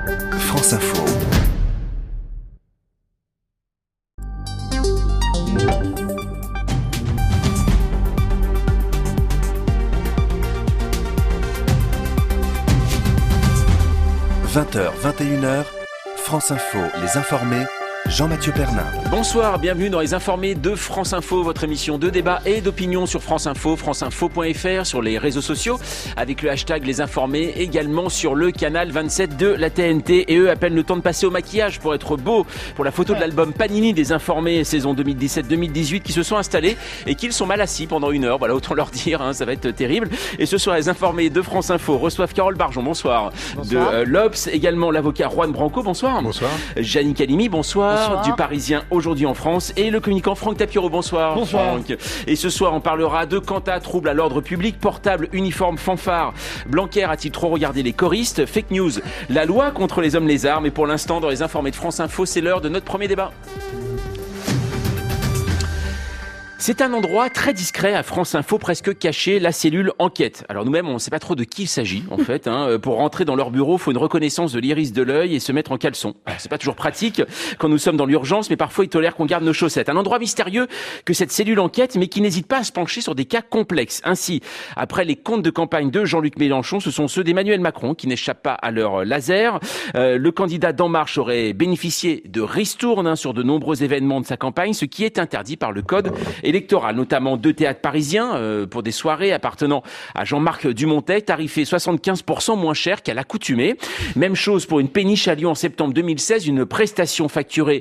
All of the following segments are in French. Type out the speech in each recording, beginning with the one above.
France Info. « 20h, 21h, France Info, les informés, Jean-Mathieu Pernin. » Bonsoir, bienvenue dans les informés de France Info, votre émission de débat et d'opinion sur France Info, franceinfo.fr, sur les réseaux sociaux, avec le hashtag Les Informés, également sur le canal 27 de la TNT. Et eux appellent le temps de passer au maquillage pour être beau, pour la photo de l'album Panini des Informés, saison 2017-2018, qui se sont installés et qu'ils sont mal assis pendant une heure. Voilà, autant leur dire, hein, ça va être terrible. Et ce soir, les Informés de France Info reçoivent Carole Barjon, bonsoir. Bonsoir. De l'Obs, également l'avocat Juan Branco, bonsoir. Bonsoir. Janine Calimi, bonsoir. Du Parisien aujourd'hui en France et le communicant Franck Tapiro, bonsoir. Bonsoir. Franck. Et ce soir on parlera de Quanta, trouble à l'ordre public, portable, uniforme, fanfare. Blanquer a-t-il trop regardé les choristes? Fake news, la loi contre les hommes lézards. Mais pour l'instant dans les informés de France Info, c'est l'heure de notre premier débat. C'est un endroit très discret à France Info, presque caché, la cellule enquête. Alors nous-mêmes, on ne sait pas trop de qui il s'agit, en fait. Pour rentrer dans leur bureau, il faut une reconnaissance de l'iris de l'œil et se mettre en caleçon. Alors, c'est pas toujours pratique quand nous sommes dans l'urgence, mais parfois ils tolèrent qu'on garde nos chaussettes. Un endroit mystérieux que cette cellule enquête, mais qui n'hésite pas à se pencher sur des cas complexes. Ainsi, après les comptes de campagne de Jean-Luc Mélenchon, ce sont ceux d'Emmanuel Macron qui n'échappent pas à leur laser. Le candidat d'En Marche aurait bénéficié de ristournes sur de nombreux événements de sa campagne, ce qui est interdit par le code électoral, notamment 2 théâtres parisiens pour des soirées appartenant à Jean-Marc Dumontet, tarifés 75% moins cher qu'à l'accoutumée. Même chose pour une péniche à Lyon en septembre 2016, une prestation facturée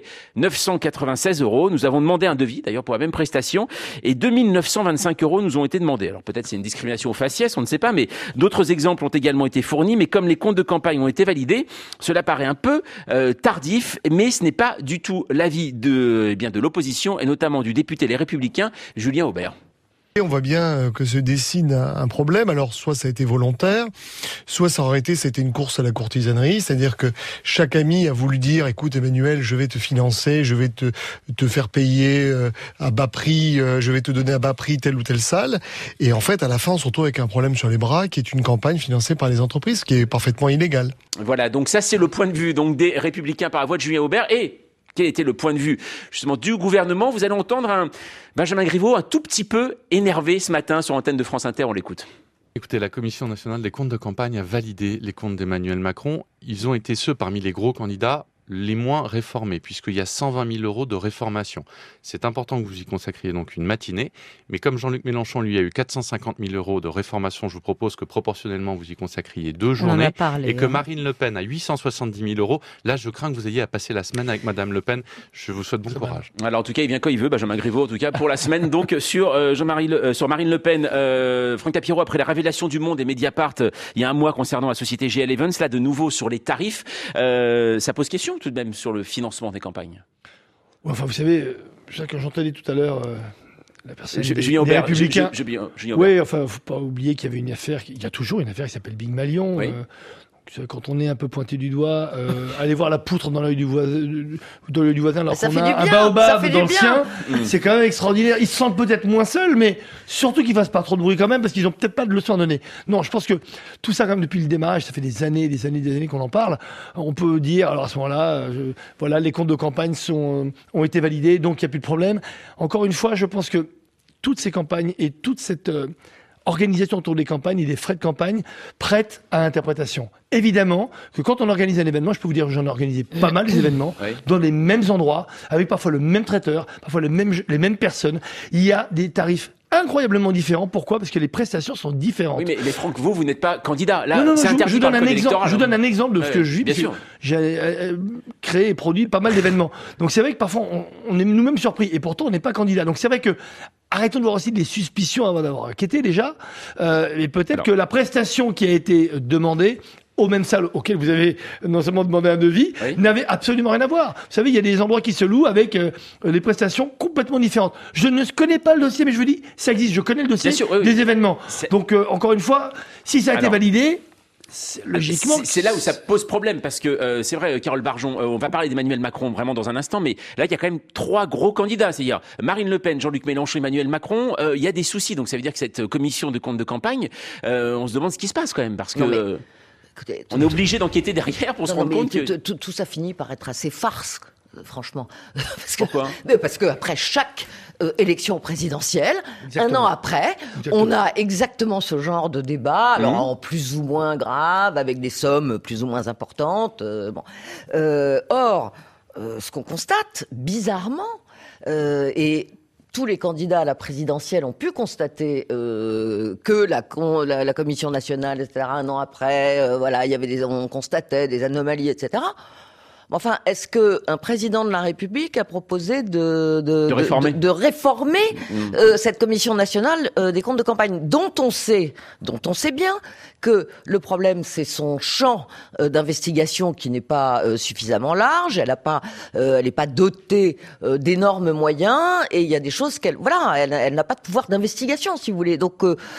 996 €. Nous avons demandé un devis, d'ailleurs, pour la même prestation, et 2925 € nous ont été demandés. Alors peut-être c'est une discrimination au faciès, on ne sait pas, mais d'autres exemples ont également été fournis. Mais comme les comptes de campagne ont été validés, cela paraît un peu tardif, mais ce n'est pas du tout l'avis de l'opposition, et notamment du député Les Républicains, Julien Aubert. Et on voit bien que se dessine un problème. Alors, soit ça a été volontaire, soit c'était une course à la courtisanerie. C'est-à-dire que chaque ami a voulu dire, écoute Emmanuel, je vais te financer, je vais te faire payer à bas prix, je vais te donner à bas prix telle ou telle salle. Et en fait, à la fin, on se retrouve avec un problème sur les bras, qui est une campagne financée par les entreprises, qui est parfaitement illégale. Voilà, donc ça c'est le point de vue donc des Républicains par la voix de Julien Aubert. Et quel était le point de vue justement du gouvernement? Vous allez entendre un Benjamin Griveaux un tout petit peu énervé ce matin sur l'antenne de France Inter, on l'écoute. Écoutez, la Commission nationale des comptes de campagne a validé les comptes d'Emmanuel Macron. Ils ont été ceux parmi les gros candidats les moins réformés, puisqu'il y a 120 000 € de réformation. C'est important que vous y consacriez donc une matinée, mais comme Jean-Luc Mélenchon, lui, a eu 450 000 € de réformation, je vous propose que proportionnellement, vous y consacriez 2 journées, et que Marine Le Pen a 870 000 €. Là, je crains que vous ayez à passer la semaine avec Madame Le Pen. Je vous souhaite bon courage. Alors, en tout cas, il vient quand il veut, Benjamin Griveaux, en tout cas, pour la semaine, donc, sur Marine Le Pen. Franck Tapiro, après la révélation du Monde et Mediapart, il y a un mois concernant la société GL Events, là, de nouveau, sur les tarifs, ça pose question, tout de même, sur le financement des campagnes. Ouais, enfin, vous savez, quand j'entendais tout à l'heure la personne Julien Aubert, Républicains. Oui, enfin, faut pas oublier qu'il y avait une affaire, il y a toujours une affaire qui s'appelle Big Malion. Oui. Quand on est un peu pointé du doigt, aller voir la poutre dans l'œil du voisin alors qu'on a un baobab dans le sien, c'est quand même extraordinaire. Ils se sentent peut-être moins seuls, mais surtout qu'ils fassent pas trop de bruit quand même, parce qu'ils ont peut-être pas de leçon à donner. Non, je pense que tout ça, quand même, depuis le démarrage, ça fait des années qu'on en parle. On peut dire, alors à ce moment-là, voilà, les comptes de campagne ont été validés, donc il n'y a plus de problème. Encore une fois, je pense que toutes ces campagnes et toute cette organisation autour des campagnes et des frais de campagne prête à interprétation. Évidemment que quand on organise un événement, je peux vous dire que j'en ai organisé pas mal des événements, dans les mêmes endroits, avec parfois le même traiteur, parfois les mêmes personnes. Il y a des tarifs incroyablement différents. Pourquoi ? Parce que les prestations sont différentes. Oui, mais Franck, vous n'êtes pas candidat. Là, non, c'est interdit je vous par donne le code électoral. je vous donne un exemple de ce que je vis. Bien sûr. J'ai créé et produit pas mal d'événements. Donc c'est vrai que parfois on est nous-mêmes surpris et pourtant on n'est pas candidat. Donc c'est vrai que arrêtons de voir aussi des suspicions avant d'avoir enquêté déjà. Et peut-être que la prestation qui a été demandée aux mêmes salles auxquelles vous avez non seulement demandé un devis, n'avait absolument rien à voir. Vous savez, il y a des endroits qui se louent avec des prestations complètement différentes. Je ne connais pas le dossier, mais je vous dis, ça existe. Je connais le dossier des événements. Donc, encore une fois, si ça a été validé, logiquement... C'est là où ça pose problème, parce que c'est vrai, Carole Barjon, on va parler d'Emmanuel Macron vraiment dans un instant, mais là, il y a quand même 3 gros candidats, c'est-à-dire Marine Le Pen, Jean-Luc Mélenchon, Emmanuel Macron. Il y a des soucis, donc ça veut dire que cette commission de compte de campagne, on se demande ce qui se passe quand même, parce que... Écoutez, on est obligé d'enquêter derrière pour se rendre compte que... Tout ça finit par être assez farce, franchement. Pourquoi ? Parce qu'après chaque élection présidentielle, un an après, on a exactement ce genre de débat, alors en plus ou moins grave, avec des sommes plus ou moins importantes. Or, ce qu'on constate, bizarrement, et tous les candidats à la présidentielle ont pu constater que la Commission nationale, etc., un an après, on constatait des anomalies, etc. Enfin, est-ce qu'un président de la République a proposé de réformer cette commission nationale des comptes de campagne, dont on sait bien que le problème, c'est son champ d'investigation qui n'est pas suffisamment large, elle n'est pas dotée d'énormes moyens, et il y a des choses elle n'a pas de pouvoir d'investigation, si vous voulez. Donc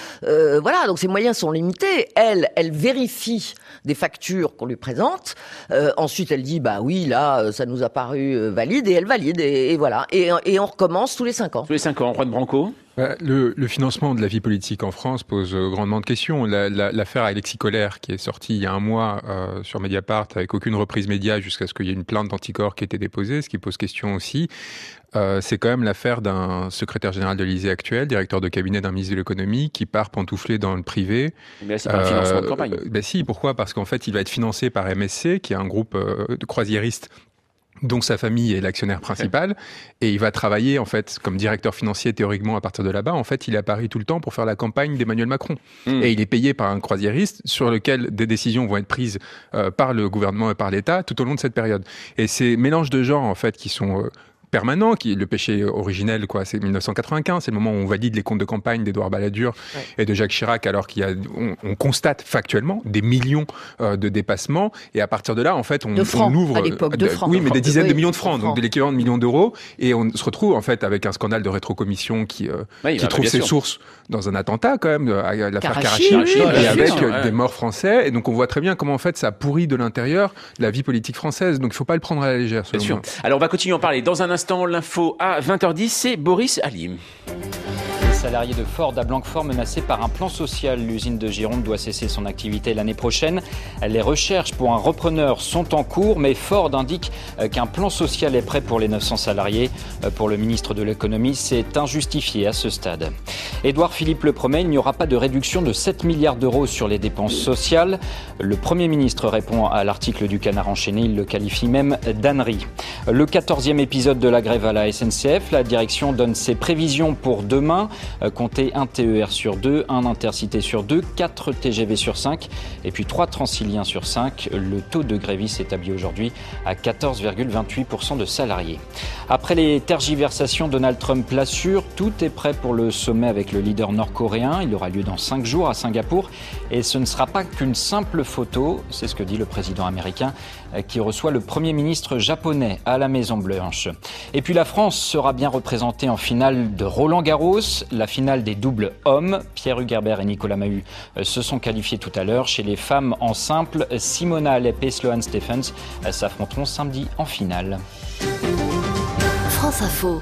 donc ses moyens sont limités. Elle vérifie des factures qu'on lui présente. Ensuite, elle dit oui, là, ça nous a paru valide, et elle valide, et voilà. Et on recommence tous les 5 ans. Tous les 5 ans, Juan Branco. Le financement de la vie politique en France pose grandement de questions. L'affaire Alexis Kohler, qui est sortie il y a un mois sur Mediapart, avec aucune reprise média, jusqu'à ce qu'il y ait une plainte d'anticorps qui ait été déposée, ce qui pose question aussi. C'est quand même l'affaire d'un secrétaire général de l'Élysée actuel, directeur de cabinet d'un ministre de l'économie, qui part pantoufler dans le privé. Mais là, c'est pas un financement de campagne. Si, pourquoi ? Parce qu'en fait, il va être financé par MSC, qui est un groupe de croisiéristes dont sa famille est l'actionnaire principal, et il va travailler en fait comme directeur financier théoriquement à partir de là-bas. En fait, il est à Paris tout le temps pour faire la campagne d'Emmanuel Macron. Et il est payé par un croisiériste sur lequel des décisions vont être prises par le gouvernement et par l'État tout au long de cette période. Et ces mélanges de genres en fait qui sont permanent, le péché originel, c'est 1995, c'est le moment où on valide les comptes de campagne d'Édouard Balladur et de Jacques Chirac, alors on constate factuellement des millions de dépassements, et à partir de là, en fait, on ouvre... à l'époque, de francs. Oui, mais des dizaines de millions de francs, donc de l'équivalent de millions d'euros, et on se retrouve, en fait, avec un scandale de rétrocommission qui trouve ses sources dans un attentat, quand même, l'affaire Karachi, et avec des morts français, et donc on voit très bien comment, en fait, ça pourrit de l'intérieur la vie politique française, donc il ne faut pas le prendre à la légère, selon moi. Alors, on va continuer à en parler dans un instant. L'info à 20h10, c'est Boris Halim. Les salariés de Ford à Blanquefort menacés par un plan social. L'usine de Gironde doit cesser son activité l'année prochaine. Les recherches pour un repreneur sont en cours, mais Ford indique qu'un plan social est prêt pour les 900 salariés. Pour le ministre de l'économie, c'est injustifié à ce stade. Édouard Philippe le promet, il n'y aura pas de réduction de 7 milliards d'euros sur les dépenses sociales. Le Premier ministre répond à l'article du Canard enchaîné, il le qualifie même d'ânerie. Le 14e épisode de la grève à la SNCF, la direction donne ses prévisions pour demain. Comptez un TER sur 2, un Intercité sur 2, 4 TGV sur 5 et puis 3 Transiliens sur 5. Le taux de grévistes s'établit aujourd'hui à 14,28% de salariés. Après les tergiversations, Donald Trump l'assure, tout est prêt pour le sommet avec le leader nord-coréen. Il aura lieu dans 5 jours à Singapour et ce ne sera pas qu'une simple photo, c'est ce que dit le président américain qui reçoit le Premier ministre japonais à la Maison-Blanche. Et puis la France sera bien représentée en finale de Roland-Garros, la finale des doubles hommes. Pierre Hugerbert et Nicolas Mahut se sont qualifiés tout à l'heure. Chez les femmes en simple, Simona Halep et Sloane Stephens s'affronteront samedi en finale. France Info.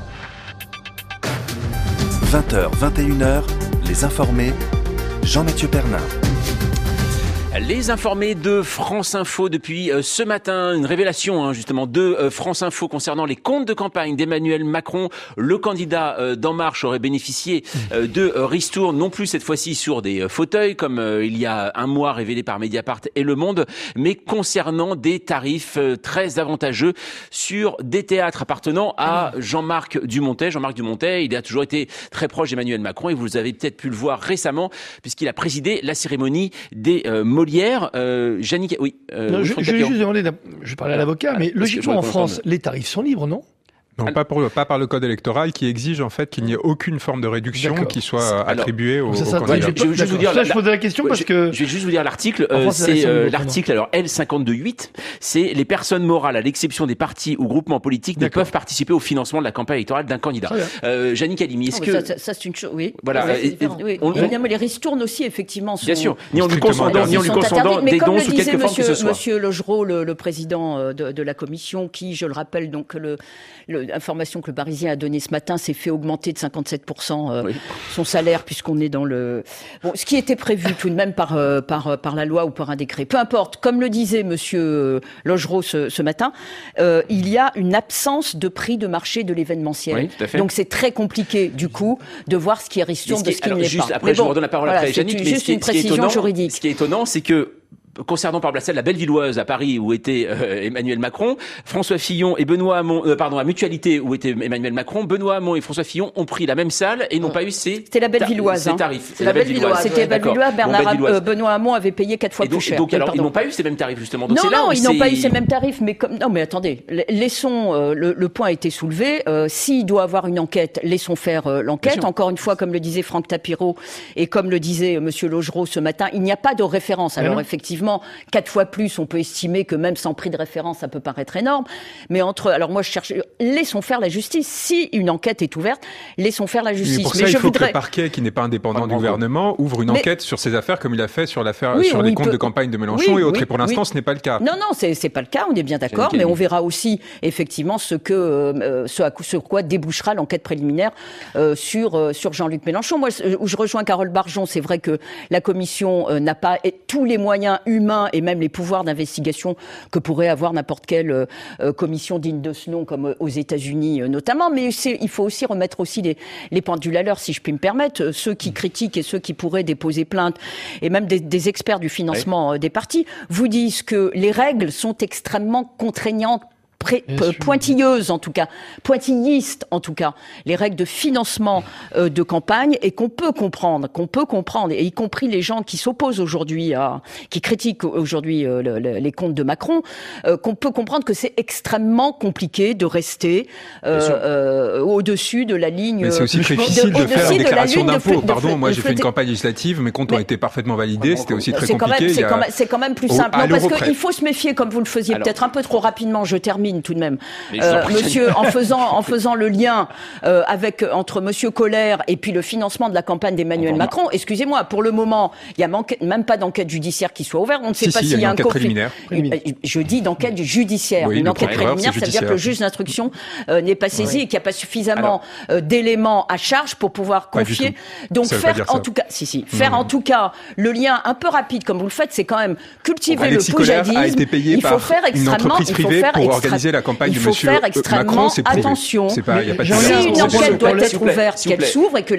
20h, 21h, les informés, Jean-Mathieu Pernin. Les informés de France Info depuis ce matin, une révélation justement de France Info concernant les comptes de campagne d'Emmanuel Macron. Le candidat d'En Marche aurait bénéficié de ristournes, non plus cette fois-ci sur des fauteuils comme il y a un mois révélé par Mediapart et Le Monde, mais concernant des tarifs très avantageux sur des théâtres appartenant à Jean-Marc Dumontet. Jean-Marc Dumontet, il a toujours été très proche d'Emmanuel Macron et vous avez peut-être pu le voir récemment puisqu'il a présidé la cérémonie des Molière, Jannick, oui. Je vais juste demander, je parlais à l'avocat, mais logiquement en France, les tarifs sont libres, non ? Non, pas par le code électoral qui exige en fait qu'il n'y ait aucune forme de réduction qui soit attribuée aux candidats. Je posais la question parce que... Je vais juste vous dire l'article. C'est l'article, alors L52.8, c'est les personnes morales, à l'exception des partis ou groupements politiques, ne peuvent participer au financement de la campagne électorale d'un candidat. Jannick Halimi, est-ce que... Ça, c'est une chose, oui. Voilà. Évidemment, les ristournes aussi, effectivement, sont... Bien sûr, ni en lui concédant des dons sous quelque forme que ce soit. Monsieur Logereau, le président de la commission, qui, je le rappelle, donc information que le Parisien a donnée ce matin, s'est fait augmenter de 57% son salaire, puisqu'on est dans le... Bon, ce qui était prévu tout de même par la loi ou par un décret. Peu importe, comme le disait monsieur Logereau ce matin, il y a une absence de prix de marché de l'événementiel. Oui, tout à fait. Donc c'est très compliqué, du coup, de voir ce qui est ristourne de ce qui ne l'est pas. Après, je vous redonne la parole après Yannick, mais juste une précision juridique. Ce qui est étonnant, c'est que concernant par exemple la Bellevilloise à Paris où était Emmanuel Macron, François Fillon et Benoît Hamon, à Mutualité où était Emmanuel Macron, Benoît Hamon et François Fillon ont pris la même salle et n'ont pas eu C'était la Bellevilloise. Ces tarifs. C'est la Bellevilloise. C'était Bellevilloise. Benoît Hamon avait payé 4 fois plus cher. Donc alors ils n'ont pas eu ces mêmes tarifs justement. Donc non, ils n'ont pas eu ces mêmes tarifs, mais non, mais attendez, laissons le point a été soulevé. S'il doit avoir une enquête, laissons faire l'enquête. Encore une fois, comme le disait Franck Tapiro et comme le disait Monsieur Logereau ce matin, il n'y a pas de référence. Alors effectivement, 4 fois plus, on peut estimer que même sans prix de référence, ça peut paraître énorme. Mais alors moi, je cherche, laissons faire la justice. Si une enquête est ouverte, laissons faire la justice. Mais pour ça, il faut que le parquet, qui n'est pas indépendant du gouvernement, ouvre une enquête sur ces affaires, comme il a fait sur les comptes de campagne de Mélenchon et autres. Et pour l'instant, ce n'est pas le cas. Non, c'est pas le cas. On est bien d'accord, mais on verra aussi effectivement ce sur quoi débouchera l'enquête préliminaire sur Jean-Luc Mélenchon. Moi, où je rejoins Carole Barjon, c'est vrai que la commission n'a pas tous les moyens humains et même les pouvoirs d'investigation que pourrait avoir n'importe quelle commission digne de ce nom, comme aux États-Unis notamment. Mais il faut aussi remettre aussi les pendules à l'heure, si je puis me permettre. Ceux qui critiquent et ceux qui pourraient déposer plainte, et même des experts du financement des partis, vous disent que les règles sont extrêmement contraignantes, pointilleuses en tout cas, pointillistes en tout cas, les règles de financement de campagne, et qu'on peut comprendre, et y compris les gens qui s'opposent aujourd'hui qui critiquent aujourd'hui les comptes de Macron, qu'on peut comprendre que c'est extrêmement compliqué de rester au-dessus de la ligne. Mais c'est aussi très difficile de faire une déclaration d'impôt. Pardon, moi j'ai fait une campagne législative, mes comptes ont été parfaitement validés, c'était aussi très compliqué. C'est quand même plus simple. Non, parce qu'il faut se méfier, comme vous le faisiez peut-être un peu trop rapidement, je termine tout de même. Monsieur, en faisant le lien entre Monsieur Koller et puis le financement de la campagne d'Emmanuel Macron, excusez-moi, pour le moment, il n'y a même pas d'enquête judiciaire qui soit ouverte. On ne sait pas s'il y a un conflit. Je dis d'enquête judiciaire. Une enquête préliminaire, ça veut dire que le juge d'instruction n'est pas saisi et qu'il n'y a pas suffisamment d'éléments à charge pour pouvoir confier. Donc faire en tout cas le lien un peu rapide comme vous le faites, c'est quand même cultiver le poujadisme. Il faut faire extrêmement la campagne il faut faire extrêmement attention. Si une enquête doit être ouverte, qu'elle s'ouvre et que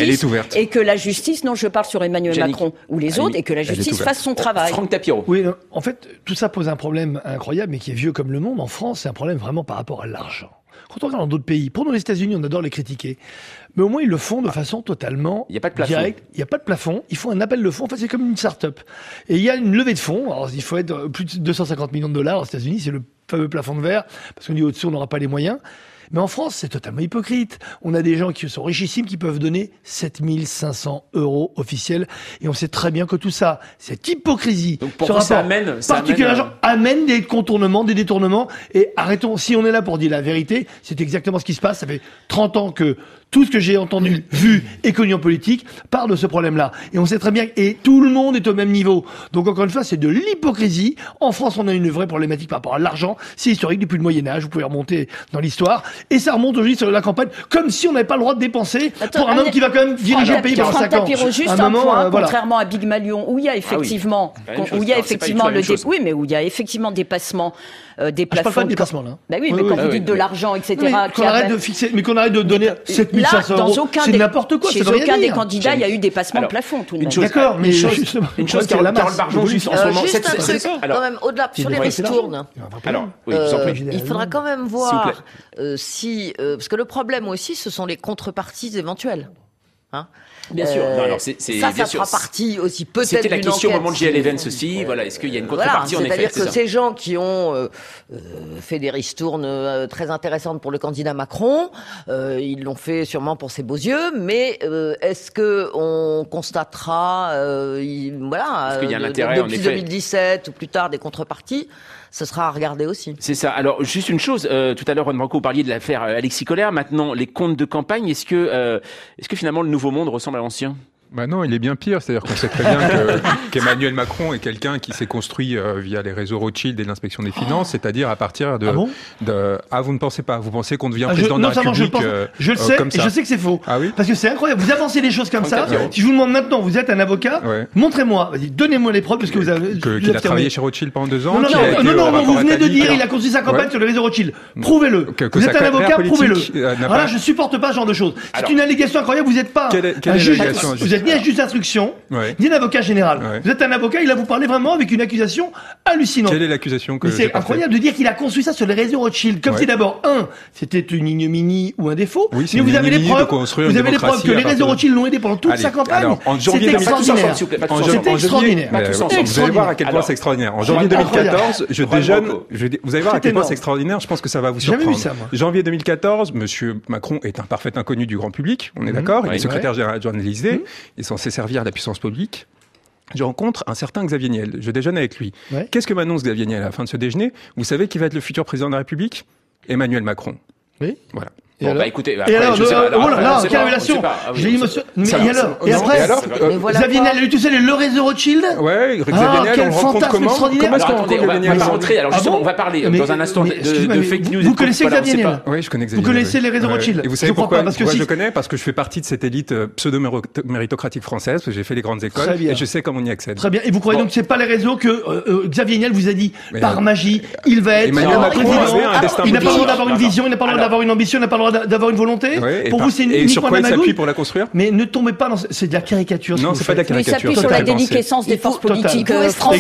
la justice, non, je parle sur Emmanuel Macron ou les autres, et que la justice fasse son travail. Franck Tapiro. Oui, en fait, tout ça pose un problème incroyable, mais qui est vieux comme le monde. En France, c'est un problème vraiment par rapport à l'argent. Quand on regarde dans d'autres pays, pour nous les États-Unis, on adore les critiquer, mais au moins ils le font de façon totalement directe. Il n'y a pas de plafond. Ils font un appel de fonds. En fait, c'est comme une start-up. Et il y a une levée de fonds. Alors, il faut être plus de 250 millions de dollars aux États-Unis. C'est le fameux plafond de verre, parce qu'on dit au-dessus, on n'aura pas les moyens. Mais en France, c'est totalement hypocrite. On a des gens qui sont richissimes qui peuvent donner 7 500 € officiels. Et on sait très bien que tout ça, cette hypocrisie, amène des contournements, des détournements. Et arrêtons, si on est là pour dire la vérité, c'est exactement ce qui se passe. Ça fait 30 ans que tout ce que j'ai entendu, vu et connu en politique parle de ce problème-là. Et on sait très bien, et tout le monde est au même niveau. Donc encore une fois, c'est de l'hypocrisie. En France, on a une vraie problématique par rapport à l'argent. C'est historique depuis le Moyen-Âge. Vous pouvez remonter dans l'histoire. Et ça remonte aujourd'hui sur la campagne, comme si on n'avait pas le droit de dépenser pour un homme qui va quand même diriger le pays pendant 5 ans. Juste un point, contrairement à Big Malion, où il y a effectivement, oui, mais où il y a effectivement dépassement des plafonds. Je parle pas de dépassement, là. Bah oui, mais quand vous dites de l'argent, etc. Qu'on arrête de fixer, mais qu'on arrête de donner 7 500 €. C'est n'importe quoi. Chez aucun des candidats, il y a eu dépassement de plafond, tout de même. D'accord, mais une chose, Carole Barjon, juste en ce moment. Juste un truc, quand même, au-delà, sur les ristournes. Il faudra quand même voir si, parce que le problème aussi, ce sont les contreparties éventuelles. Bien sûr. Ça fera partie aussi peut-être d'une enquête. C'était la question au moment de JL Events aussi. Voilà, est-ce qu'il y a une contrepartie en effet? C'est-à-dire que ces gens qui ont fait des ristournes très intéressantes pour le candidat Macron, ils l'ont fait sûrement pour ses beaux yeux, mais est-ce que on constatera, est-ce qu'il y a un intérêt, depuis 2017 ou plus tard des contreparties? Ce sera à regarder aussi. C'est ça. Alors, juste une chose. Tout à l'heure, Juan Branco, vous parliez de l'affaire Alexis Koller. Maintenant, les comptes de campagne, est-ce que finalement le nouveau monde ressemble à l'ancien? Bah non, il est bien pire. C'est-à-dire qu'on sait très bien qu'Emmanuel Macron est quelqu'un qui s'est construit via les réseaux Rothschild et l'inspection des finances, c'est-à-dire à partir de... vous ne pensez pas. Vous pensez qu'on devient président de la République je le sais, comme ça. et je sais que c'est faux. Ah oui. Parce que c'est incroyable. Vous avancez les choses comme ça. Si je vous demande maintenant, vous êtes un avocat, montrez-moi. Vas-y, donnez-moi les preuves parce que vous avez... Qu'il a travaillé chez Rothschild pendant 2 ans. Non, vous venez de dire il a construit sa campagne sur le réseau Rothschild. Prouvez-le. Vous êtes un avocat, prouvez-le. Voilà, je supporte pas ce genre de choses. C'est une allégation incroyable. Vous n'êtes pas un juge. Vous êtes ni un juge d'instruction, ni un avocat général. Vous êtes un avocat, il a vous parlé vraiment avec une accusation hallucinante. Quelle est l'accusation que c'est incroyable de dire qu'il a construit ça sur les réseaux Rothschild. Comme si d'abord, c'était une ignominie ou un défaut. Oui, mais vous avez les preuves. Vous avez les preuves que les réseaux Rothschild l'ont aidé pendant toute sa campagne. C'est extraordinaire. C'est extraordinaire. Vous allez voir à quel point c'est extraordinaire. En janvier 2014, je déjeune. Vous allez voir à quel point c'est extraordinaire. Je pense que ça va vous surprendre. Janvier 2014, Monsieur Macron est un parfait inconnu du grand public. On est d'accord. Il est secrétaire général de l'Élysée. Il est censé servir la puissance publique. Je rencontre un certain Xavier Niel. Je déjeune avec lui. Qu'est-ce que m'annonce Xavier Niel à la fin de ce déjeuner? Vous savez qui va être le futur président de la République? Emmanuel Macron. Oui. Voilà. Bon, bah écoutez, et alors, oh là là, quelle révélation! J'ai dit, monsieur, mais et après, Xavier Niel, lui tout seul, le réseau Rothschild? Ouais, Xavier Niel, on le rencontre comment? Comment est-ce qu'on rencontre Xavier Niel? On va pas rentrer, alors justement, on va parler dans un instant de fake news. Vous connaissez Xavier Niel? Oui, je connais Xavier Niel. Vous connaissez les réseaux Rothschild? Et vous savez pourquoi je connais? Parce que je fais partie de cette élite pseudo-méritocratique française, parce que j'ai fait les grandes écoles, et je sais comment on y accède. Très bien. Et vous croyez donc que c'est pas les réseaux que Xavier Niel vous a dit, par magie, il va être président? Il n'a pas le droit d'avoir une vision, il n'a pas le droit d'avoir une ambition, il n'a pas le droit d'avoir une volonté. Pour vous, c'est et sur quoi il s'appuie pour la construire? Mais ne tombez pas dans... C'est de la caricature. Non, c'est pas de la caricature. Il s'appuie sur la déliquescence des forces politiques françaises.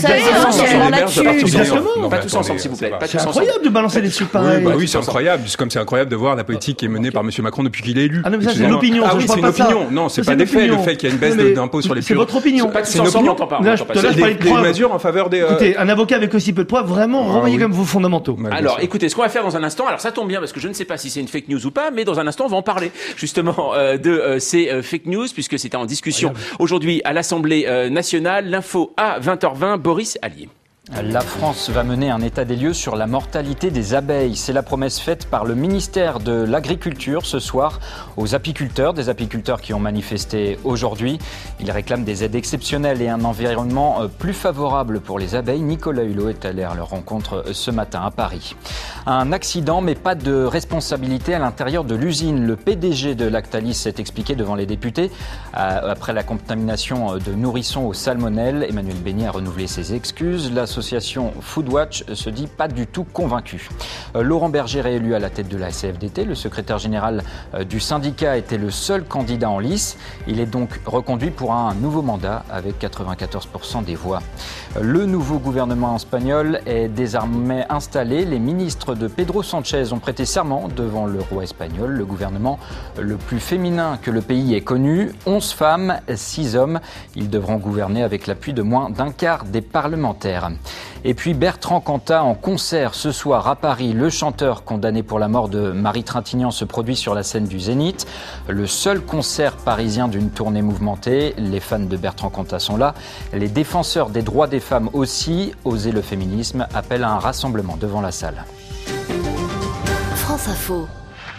Pas tous ensemble, s'il vous plaît. C'est incroyable de balancer des trucs pareils. Oui, c'est incroyable. Comme c'est incroyable de voir la politique qui est menée par M. Macron depuis qu'il est élu. Ah non, mais ça, c'est l'opinion. Ah oui, c'est une opinion. Non, c'est pas des faits, le fait qu'il y a une baisse d'impôts sur les plus. C'est votre opinion. C'est une opinion. Là, je parlais de preuves. Des mesures en faveur des... Écoutez, un avocat avec aussi peu de preuves, vraiment, revoyez comme vos fondamentaux. Alors, écoutez, ce qu'on va faire dans un instant, alors ça tombe bien parce que je ne sais pas si c'est une fake news ou pas, mais dans un instant, on va en parler. Justement, de ces fake news, puisque c'était en discussion aujourd'hui à l'Assemblée nationale. L'info à 20h20, Boris Allier. La France va mener un état des lieux sur la mortalité des abeilles. C'est la promesse faite par le ministère de l'Agriculture ce soir aux apiculteurs, des apiculteurs qui ont manifesté aujourd'hui. Ils réclament des aides exceptionnelles et un environnement plus favorable pour les abeilles. Nicolas Hulot est allé à leur rencontre ce matin à Paris. Un accident, mais pas de responsabilité à l'intérieur de l'usine. Le PDG de Lactalis s'est expliqué devant les députés après la contamination de nourrissons au salmonelle. Emmanuel Beignet a renouvelé ses excuses. L'association Foodwatch se dit pas du tout convaincue. Laurent Berger réélu à la tête de la CFDT. Le secrétaire général du syndicat était le seul candidat en lice. Il est donc reconduit pour un nouveau mandat avec 94% des voix. Le nouveau gouvernement espagnol est désormais installé. Les ministres de Pedro Sanchez ont prêté serment devant le roi espagnol, le gouvernement le plus féminin que le pays ait connu. 11 femmes, 6 hommes. Ils devront gouverner avec l'appui de moins d'un quart des parlementaires. Et puis Bertrand Cantat en concert ce soir à Paris. Le chanteur condamné pour la mort de Marie Trintignant se produit sur la scène du Zénith. Le seul concert parisien d'une tournée mouvementée. Les fans de Bertrand Cantat sont là. Les défenseurs des droits des femmes aussi. Oser le féminisme appellent à un rassemblement devant la salle. France Info.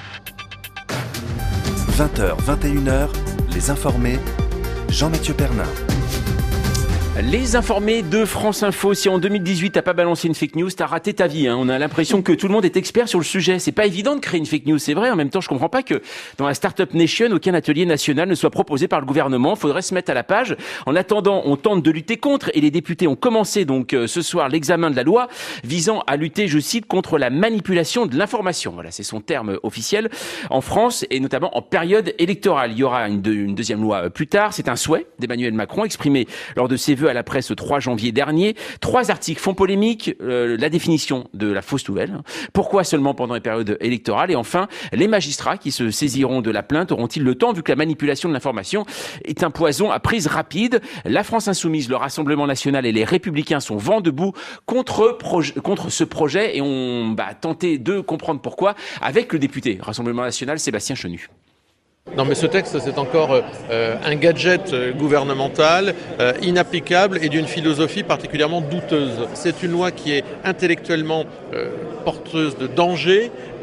20h, 21h, les informés. Jean-Mathieu Pernin. Les informés de France Info. Si en 2018 t'as pas balancé une fake news, t'as raté ta vie. On a l'impression que tout le monde est expert sur le sujet. C'est pas évident de créer une fake news, c'est vrai. En même temps, je comprends pas que dans la Startup Nation, aucun atelier national ne soit proposé par le gouvernement. Faudrait se mettre à la page. En attendant, on tente de lutter contre et les députés ont commencé donc ce soir l'examen de la loi visant à lutter, je cite, contre la manipulation de l'information. Voilà, c'est son terme officiel en France et notamment en période électorale. Il y aura une deuxième loi plus tard. C'est un souhait d'Emmanuel Macron exprimé lors de ses vœux à la presse le 3 janvier dernier. 3 articles font polémique, la définition de la fausse nouvelle. Pourquoi seulement pendant les périodes électorales? Et enfin, les magistrats qui se saisiront de la plainte auront-ils le temps, vu que la manipulation de l'information est un poison à prise rapide? La France Insoumise, le Rassemblement National et les Républicains sont vent debout contre ce projet et on va tenter de comprendre pourquoi avec le député Rassemblement National Sébastien Chenu. Non mais ce texte c'est encore un gadget gouvernemental inapplicable et d'une philosophie particulièrement douteuse. C'est une loi qui est intellectuellement porteuse de danger,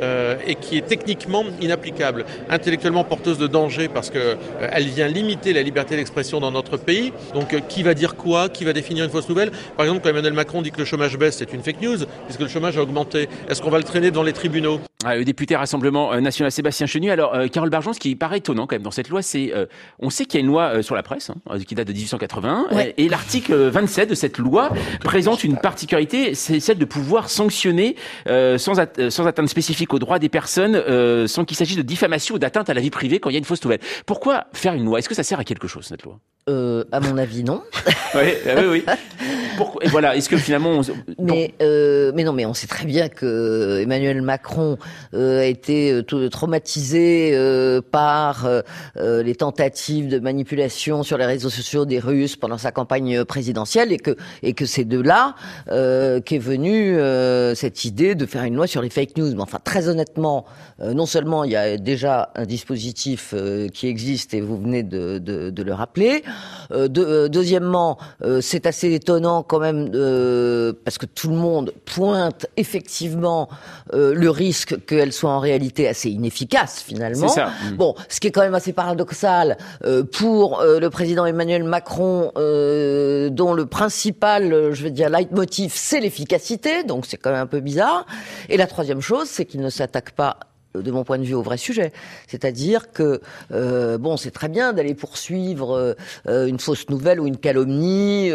et qui est techniquement inapplicable, intellectuellement porteuse de danger parce que elle vient limiter la liberté d'expression dans notre pays. Donc qui va dire quoi? Qui va définir une fausse nouvelle? Par exemple, quand Emmanuel Macron dit que le chômage baisse, c'est une fake news puisque le chômage a augmenté. Est-ce qu'on va le traîner devant les tribunaux? Le député Rassemblement National Sébastien Chenu. Alors, Carole Barjon, ce qui paraît étonnant quand même dans cette loi, c'est on sait qu'il y a une loi sur la presse qui date de 1881 et l'article 27 de cette loi présente une particularité, c'est celle de pouvoir sanctionner sans atteinte spécifique aux droits des personnes, sans qu'il s'agisse de diffamation ou d'atteinte à la vie privée quand il y a une fausse nouvelle. Pourquoi faire une loi? Est-ce que ça sert à quelque chose cette loi? À mon avis, non. Oui. Et voilà, est-ce que finalement... Mais non, mais on sait très bien que Emmanuel Macron a été traumatisé par les tentatives de manipulation sur les réseaux sociaux des Russes pendant sa campagne présidentielle et que c'est de là qu'est venue cette idée de faire une loi sur les fake news. Mais enfin, très honnêtement, non seulement il y a déjà un dispositif qui existe et vous venez de le rappeler. Deuxièmement, c'est assez étonnant quand même parce que tout le monde pointe effectivement le risque qu'elle soit en réalité assez inefficace finalement. C'est ça. Bon, ce qui est quand même assez paradoxal pour le président Emmanuel Macron, dont le principal, je veux dire, leitmotiv, c'est l'efficacité, donc c'est quand même un peu bizarre. Et la troisième chose, c'est qu'il ne s'attaque pas, de mon point de vue, au vrai sujet. C'est-à-dire que, c'est très bien d'aller poursuivre une fausse nouvelle ou une calomnie,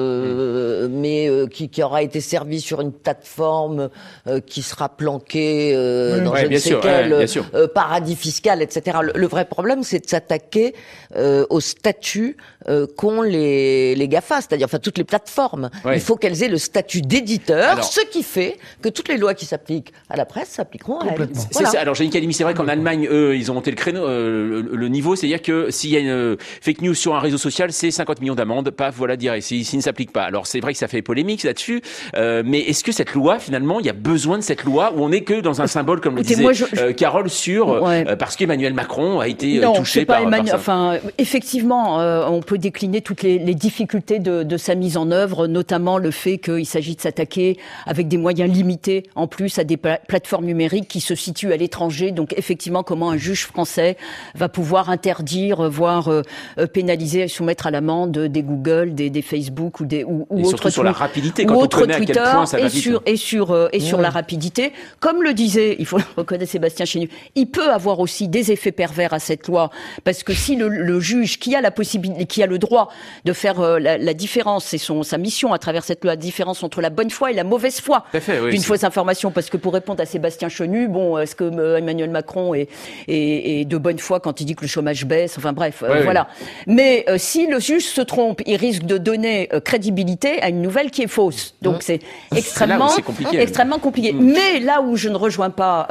mais qui aura été servie sur une plateforme qui sera planquée dans je ne sais quel paradis fiscal, etc. Le vrai problème, c'est de s'attaquer au statut qu'ont les GAFA, c'est-à-dire toutes les plateformes. Ouais. Il faut qu'elles aient le statut d'éditeur, ce qui fait que toutes les lois qui s'appliquent à la presse s'appliqueront à elle. Voilà. C'est ça. Alors, Jeannick Halimi, c'est vrai qu'en Allemagne, eux, ils ont monté le créneau, le niveau, c'est-à-dire que s'il y a une fake news sur un réseau social, c'est 50 millions d'amendes, paf, voilà, direct, s'il ne s'applique pas. Alors, c'est vrai que ça fait polémique là-dessus, mais est-ce que cette loi, finalement, il y a besoin de cette loi où on n'est que dans un symbole, comme le disait Carole, parce qu'Emmanuel Macron a été touché par ça. Enfin, effectivement, on peut décliner toutes les difficultés de sa mise en œuvre, notamment le fait qu'il s'agit de s'attaquer avec des moyens limités, en plus, à des plateformes numériques qui se situent à l'étranger. Donc, effectivement, comment un juge français va pouvoir interdire, voire pénaliser, soumettre à l'amende des Google, des Facebook ou autres sur la rapidité, quand on connaît à quel point ça va vite. Et sur la rapidité. Comme le disait, il faut le reconnaître, Sébastien Chenu, il peut avoir aussi des effets pervers à cette loi, parce que si le juge qui a la possibilité, qui a le droit de faire la différence, c'est sa mission à travers cette loi, la différence entre la bonne foi et la mauvaise foi d'une fausse information, parce que pour répondre à Sébastien Chenu, est-ce que Emmanuel Macron est de bonne foi quand il dit que le chômage baisse, enfin bref, voilà. Mais si le juge se trompe, il risque de donner crédibilité à une nouvelle qui est fausse. Donc c'est extrêmement compliqué. Mais là où je ne rejoins pas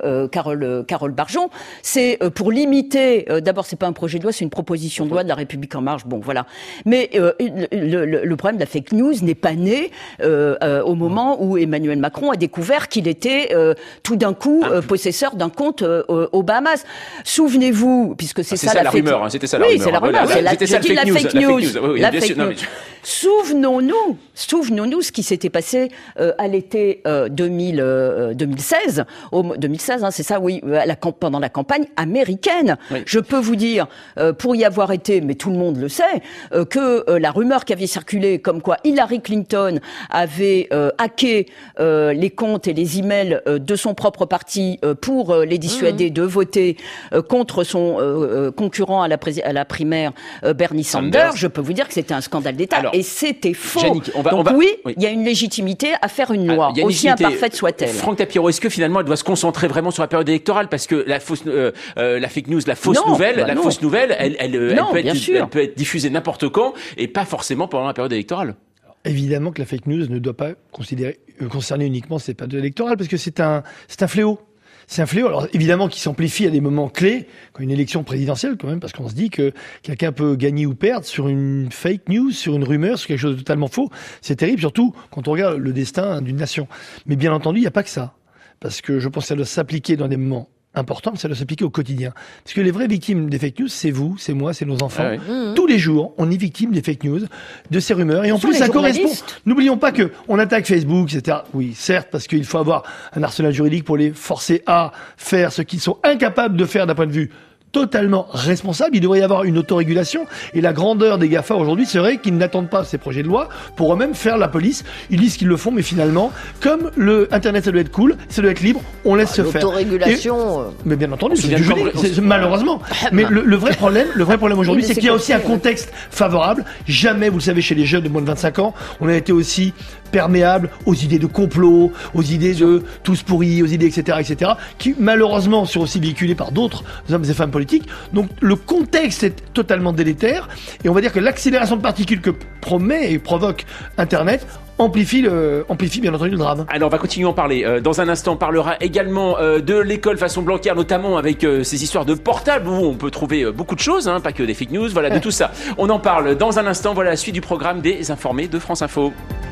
Carole Barjon, c'est pour limiter, d'abord c'est pas un projet de loi, c'est une proposition de loi de La République En Marche, bon voilà. Mais le problème de la fake news n'est pas né au moment où Emmanuel Macron a découvert qu'il était tout d'un coup possesseur d'un compte aux Bahamas. Souvenez-vous, puisque c'est ça la rumeur, c'était ça la rumeur. Oui, c'est la rumeur, c'est la fake news. Souvenons-nous ce qui s'était passé à l'été 2016, c'est ça, oui, pendant la campagne américaine. Oui. Je peux vous dire, pour y avoir été, mais tout le monde le sait, que la rumeur qui avait circulé, comme quoi Hillary Clinton avait hacké les comptes et les emails de son propre parti pour les dissuader de voter contre son concurrent à la primaire, Bernie Sanders, je peux vous dire que c'était un scandale d'État. Et c'était faux. Jannick, il y a une légitimité à faire une loi, aussi imparfaite soit-elle. Franck Tapiro, est-ce que finalement elle doit se concentrer vraiment sur la période électorale, parce que la fausse nouvelle, elle peut être diffusée n'importe quand et pas forcément pendant la période électorale. Évidemment que la fake news ne doit pas concerner uniquement ces périodes électorales, parce que c'est un fléau. C'est un fléau, alors évidemment qui s'amplifie à des moments clés, comme une élection présidentielle quand même, parce qu'on se dit que quelqu'un peut gagner ou perdre sur une fake news, sur une rumeur, sur quelque chose de totalement faux. C'est terrible, surtout quand on regarde le destin d'une nation. Mais bien entendu, il n'y a pas que ça. Parce que je pense que ça doit s'appliquer dans des moments important, ça doit s'appliquer au quotidien. Parce que les vraies victimes des fake news, c'est vous, c'est moi, c'est nos enfants. Tous les jours, on est victime des fake news, de ces rumeurs. Et en plus, ça correspond. N'oublions pas que on attaque Facebook, etc. Oui, certes, parce qu'il faut avoir un arsenal juridique pour les forcer à faire ce qu'ils sont incapables de faire d'un point de vue totalement responsable. Il devrait y avoir une autorégulation. Et la grandeur des GAFA aujourd'hui serait qu'ils n'attendent pas ces projets de loi pour eux-mêmes faire la police. Ils disent qu'ils le font, mais finalement, comme le Internet, ça doit être cool, ça doit être libre, on laisse se faire. L'autorégulation. Mais bien entendu, c'est du juridique, malheureusement. Mais le vrai problème aujourd'hui, c'est qu'il y a aussi un contexte favorable. Jamais, vous le savez, chez les jeunes de moins de 25 ans, on a été aussi perméable aux idées de complot, aux idées de tous pourris, aux idées, etc., qui malheureusement sont aussi véhiculées par d'autres hommes et femmes politiques. Donc le contexte est totalement délétère, et on va dire que l'accélération de particules que promet et provoque Internet amplifie bien entendu le drame. Alors on va continuer à en parler. Dans un instant, on parlera également de l'école façon Blanquer, notamment avec ces histoires de portables où on peut trouver beaucoup de choses, pas que des fake news, voilà, de tout ça. On en parle dans un instant. Voilà la suite du programme des Informés de France Info.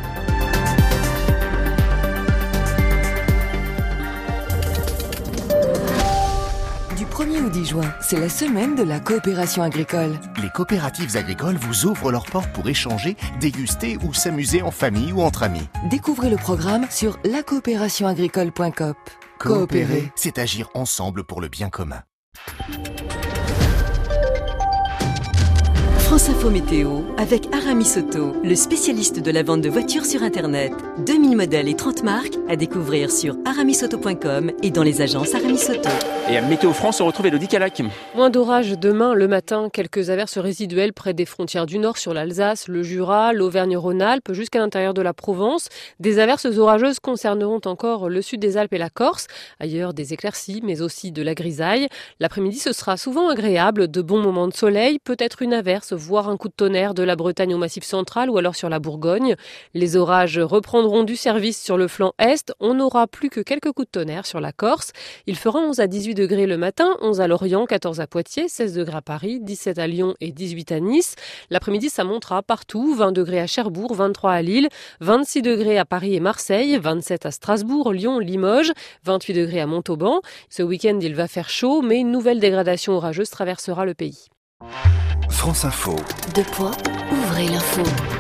Du 1er au 10 juin, c'est la semaine de la coopération agricole. Les coopératives agricoles vous ouvrent leurs portes pour échanger, déguster ou s'amuser en famille ou entre amis. Découvrez le programme sur lacoopérationagricole.coop. Coopérer, c'est agir ensemble pour le bien commun. France Info Météo avec Aramis Auto, le spécialiste de la vente de voitures sur Internet. 2000 modèles et 30 marques à découvrir sur aramisauto.com et dans les agences Aramis Auto. Et à Météo France, on retrouve Elodie Calac. Moins d'orage demain le matin, quelques averses résiduelles près des frontières du nord sur l'Alsace, le Jura, l'Auvergne-Rhône-Alpes jusqu'à l'intérieur de la Provence. Des averses orageuses concerneront encore le sud des Alpes et la Corse. Ailleurs, des éclaircies, mais aussi de la grisaille. L'après-midi, ce sera souvent agréable, de bons moments de soleil, peut-être une averse, voire un coup de tonnerre de la Bretagne au Massif central ou alors sur la Bourgogne. Les orages reprendront du service sur le flanc est. On n'aura plus que quelques coups de tonnerre sur la Corse. Il fera 11 à 18 degrés le matin, 11 à Lorient, 14 à Poitiers, 16 degrés à Paris, 17 à Lyon et 18 à Nice. L'après-midi, ça montera partout, 20 degrés à Cherbourg, 23 à Lille, 26 degrés à Paris et Marseille, 27 à Strasbourg, Lyon, Limoges, 28 degrés à Montauban. Ce week-end, il va faire chaud, mais une nouvelle dégradation orageuse traversera le pays. France Info. Ouvrez l'info.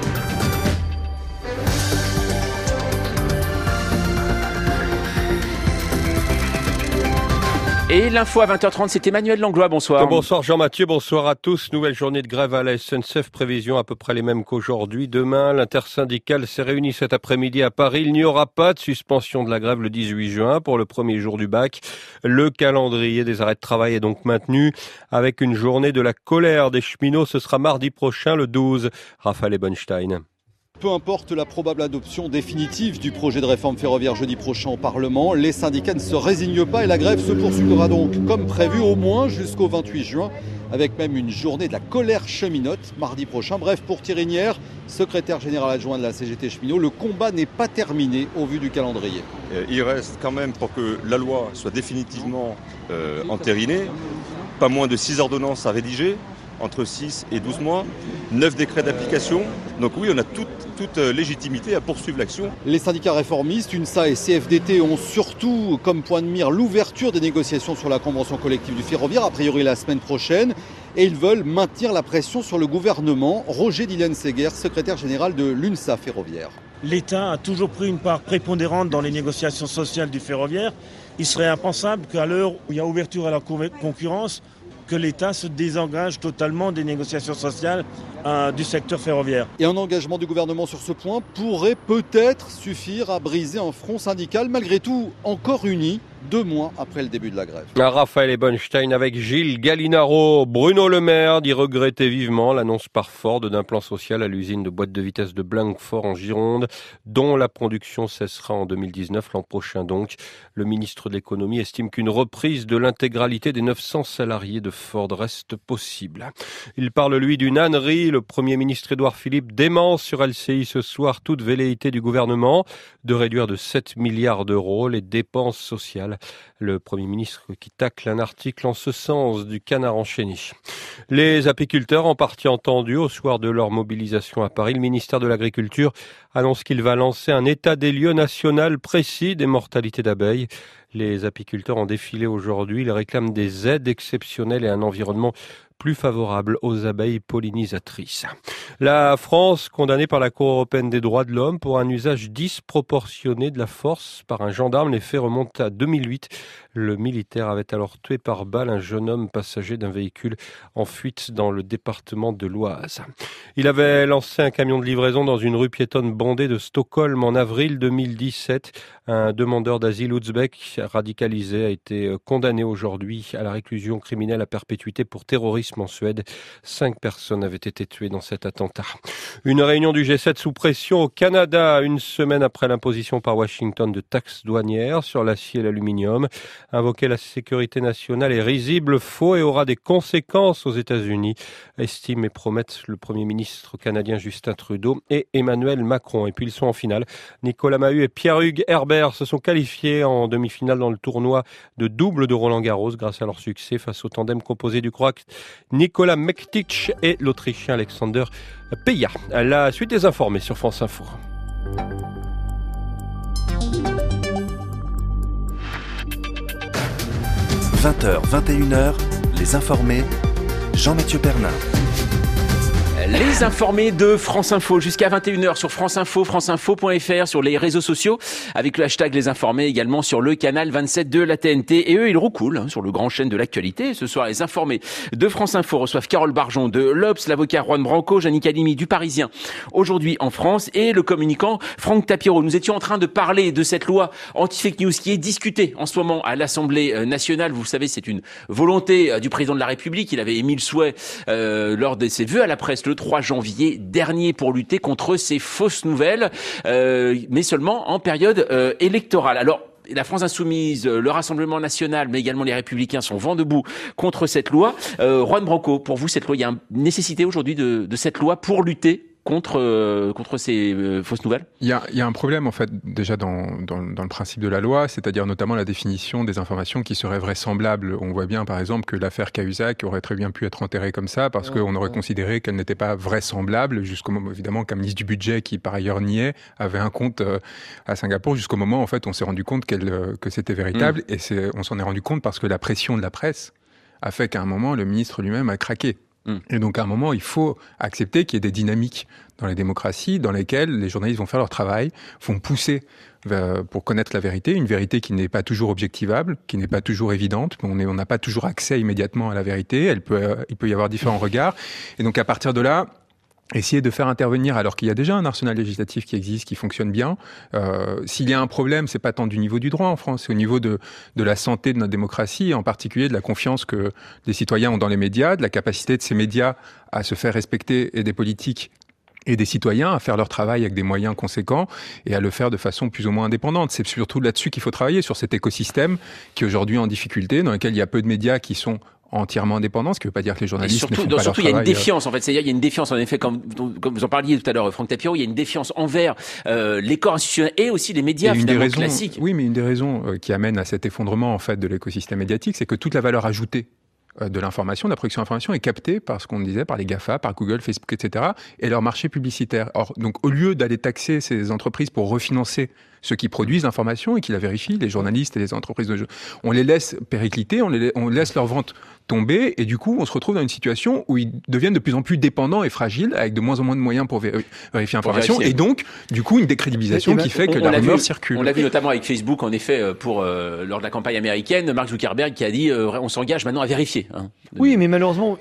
Et l'info à 20h30, c'est Emmanuel Langlois, bonsoir. Bonsoir Jean-Mathieu, bonsoir à tous. Nouvelle journée de grève à la SNCF, prévision à peu près les mêmes qu'aujourd'hui. Demain, l'intersyndicale s'est réunie cet après-midi à Paris. Il n'y aura pas de suspension de la grève le 18 juin pour le premier jour du bac. Le calendrier des arrêts de travail est donc maintenu avec une journée de la colère des cheminots. Ce sera mardi prochain, le 12. Raphaël Ebenstein. Peu importe la probable adoption définitive du projet de réforme ferroviaire jeudi prochain au Parlement, les syndicats ne se résignent pas et la grève se poursuivra donc comme prévu au moins jusqu'au 28 juin, avec même une journée de la colère cheminote mardi prochain. Bref, pour Thierry Nière, secrétaire général adjoint de la CGT Cheminot, le combat n'est pas terminé au vu du calendrier. Il reste quand même, pour que la loi soit définitivement entérinée, pas moins de 6 ordonnances à rédiger, entre 6 et 12 mois, 9 décrets d'application. Donc oui, on a toute légitimité à poursuivre l'action. Les syndicats réformistes, UNSA et CFDT, ont surtout comme point de mire l'ouverture des négociations sur la convention collective du ferroviaire, a priori la semaine prochaine. Et ils veulent maintenir la pression sur le gouvernement. Roger Dylan-Seger, secrétaire général de l'UNSA ferroviaire. L'État a toujours pris une part prépondérante dans les négociations sociales du ferroviaire. Il serait impensable qu'à l'heure où il y a ouverture à la concurrence, que l'État se désengage totalement des négociations sociales du secteur ferroviaire. Et un engagement du gouvernement sur ce point pourrait peut-être suffire à briser un front syndical, malgré tout encore uni, 2 mois après le début de la grève. Raphaël Ebenstein avec Gilles Gallinaro. Bruno Le Maire dit regretter vivement l'annonce par Ford d'un plan social à l'usine de boîtes de vitesse de Blanquefort en Gironde, dont la production cessera en 2019, l'an prochain donc. Le ministre de l'économie estime qu'une reprise de l'intégralité des 900 salariés de Ford reste possible. Il parle lui d'une ânerie. Le Premier ministre Édouard Philippe dément sur LCI ce soir toute velléité du gouvernement de réduire de 7 milliards d'euros les dépenses sociales. Le Premier ministre qui tacle un article en ce sens du Canard enchaîné. Les apiculteurs en partie entendus au soir de leur mobilisation à Paris. Le ministère de l'Agriculture annonce qu'il va lancer un état des lieux national précis des mortalités d'abeilles. Les apiculteurs ont défilé aujourd'hui. Ils réclament des aides exceptionnelles et un environnement plus favorable aux abeilles pollinisatrices. La France, condamnée par la Cour européenne des droits de l'homme pour un usage disproportionné de la force par un gendarme. Les faits remontent à 2008. Le militaire avait alors tué par balle un jeune homme passager d'un véhicule en fuite dans le département de l'Oise. Il avait lancé un camion de livraison dans une rue piétonne bondée de Stockholm en avril 2017. Un demandeur d'asile ouzbek radicalisé a été condamné aujourd'hui à la réclusion criminelle à perpétuité pour terrorisme en Suède. 5 personnes avaient été tuées dans cet attentat. Une réunion du G7 sous pression au Canada, une semaine après l'imposition par Washington de taxes douanières sur l'acier et l'aluminium. Invoquer la sécurité nationale est risible, faux et aura des conséquences aux États-Unis, estiment et promettent le Premier ministre canadien Justin Trudeau et Emmanuel Macron. Et puis ils sont en finale. Nicolas Mahut et Pierre-Hugues Herbert se sont qualifiés en demi-finale dans le tournoi de double de Roland-Garros grâce à leur succès face au tandem composé du Croate Nicolas Mektic et l'Autrichien Alexander Peya. La suite des informés sur France Info. 20h, 21h, les informés, Jean-Mathieu Pernin. Les informés de France Info jusqu'à 21h sur France Info, franceinfo.fr, sur les réseaux sociaux, avec le hashtag Les Informés, également sur le canal 27 de la TNT. Et eux, ils roucoulent sur le grand chaîne de l'actualité. Ce soir, les informés de France Info reçoivent Carole Barjon de l'Obs, l'avocat Juan Branco, Yannick Halimi du Parisien, aujourd'hui en France, et le communicant Franck Tapiro. Nous étions en train de parler de cette loi anti-fake news qui est discutée en ce moment à l'Assemblée nationale. Vous le savez, c'est une volonté du président de la République. Il avait émis le souhait lors de ses vœux à la presse le 3 janvier dernier pour lutter contre ces fausses nouvelles, mais seulement en période électorale. Alors, la France Insoumise, le Rassemblement National, mais également les Républicains sont vent debout contre cette loi. Juan Branco, pour vous, cette loi, il y a une nécessité aujourd'hui de cette loi pour lutter contre ces fausses nouvelles? Il y a un problème en fait déjà dans le principe de la loi, c'est-à-dire notamment la définition des informations qui seraient vraisemblables. On voit bien par exemple que l'affaire Cahuzac aurait très bien pu être enterrée comme ça parce qu'on aurait considéré qu'elle n'était pas vraisemblable jusqu'au moment évidemment qu'un ministre du budget qui par ailleurs niait avait un compte à Singapour jusqu'au moment en fait on s'est rendu compte que c'était véritable et on s'en est rendu compte parce que la pression de la presse a fait qu'à un moment le ministre lui-même a craqué. Et donc, à un moment, il faut accepter qu'il y ait des dynamiques dans les démocraties dans lesquelles les journalistes vont faire leur travail, vont pousser pour connaître la vérité, une vérité qui n'est pas toujours objectivable, qui n'est pas toujours évidente. On n'a pas toujours accès immédiatement à la vérité. Il peut y avoir différents regards. Et donc, à partir de là, essayer de faire intervenir, alors qu'il y a déjà un arsenal législatif qui existe, qui fonctionne bien. S'il y a un problème, c'est pas tant du niveau du droit en France, c'est au niveau de la santé de notre démocratie, en particulier de la confiance que les citoyens ont dans les médias, de la capacité de ces médias à se faire respecter et des politiques et des citoyens à faire leur travail avec des moyens conséquents et à le faire de façon plus ou moins indépendante. C'est surtout là-dessus qu'il faut travailler, sur cet écosystème qui est aujourd'hui en difficulté, dans lequel il y a peu de médias qui sont entièrement indépendants, ce qui ne veut pas dire que les journalistes ne font pas leur travail. Surtout, il y a une défiance, en fait. C'est-à-dire, il y a une défiance, en effet, comme vous en parliez tout à l'heure, Franck Tapiro, il y a une défiance envers les corps institutionnels et aussi les médias, finalement, classiques. Oui, mais une des raisons qui amène à cet effondrement, en fait, de l'écosystème médiatique, c'est que toute la valeur ajoutée de l'information, de la production d'information est captée par ce qu'on disait, par les GAFA, par Google, Facebook, etc., et leur marché publicitaire. Or, donc, au lieu d'aller taxer ces entreprises pour refinancer ceux qui produisent l'information et qui la vérifient, les journalistes et les entreprises de jeu, on les laisse péricliter, on laisse leur vente tomber, et du coup, on se retrouve dans une situation où ils deviennent de plus en plus dépendants et fragiles, avec de moins en moins de moyens pour vérifier l'information, et donc, du coup, une décrédibilisation qui fait que la rumeur circule. On l'a vu notamment avec Facebook, en effet, lors de la campagne américaine, Mark Zuckerberg qui a dit on s'engage maintenant à vérifier. Oui, mais malheureusement,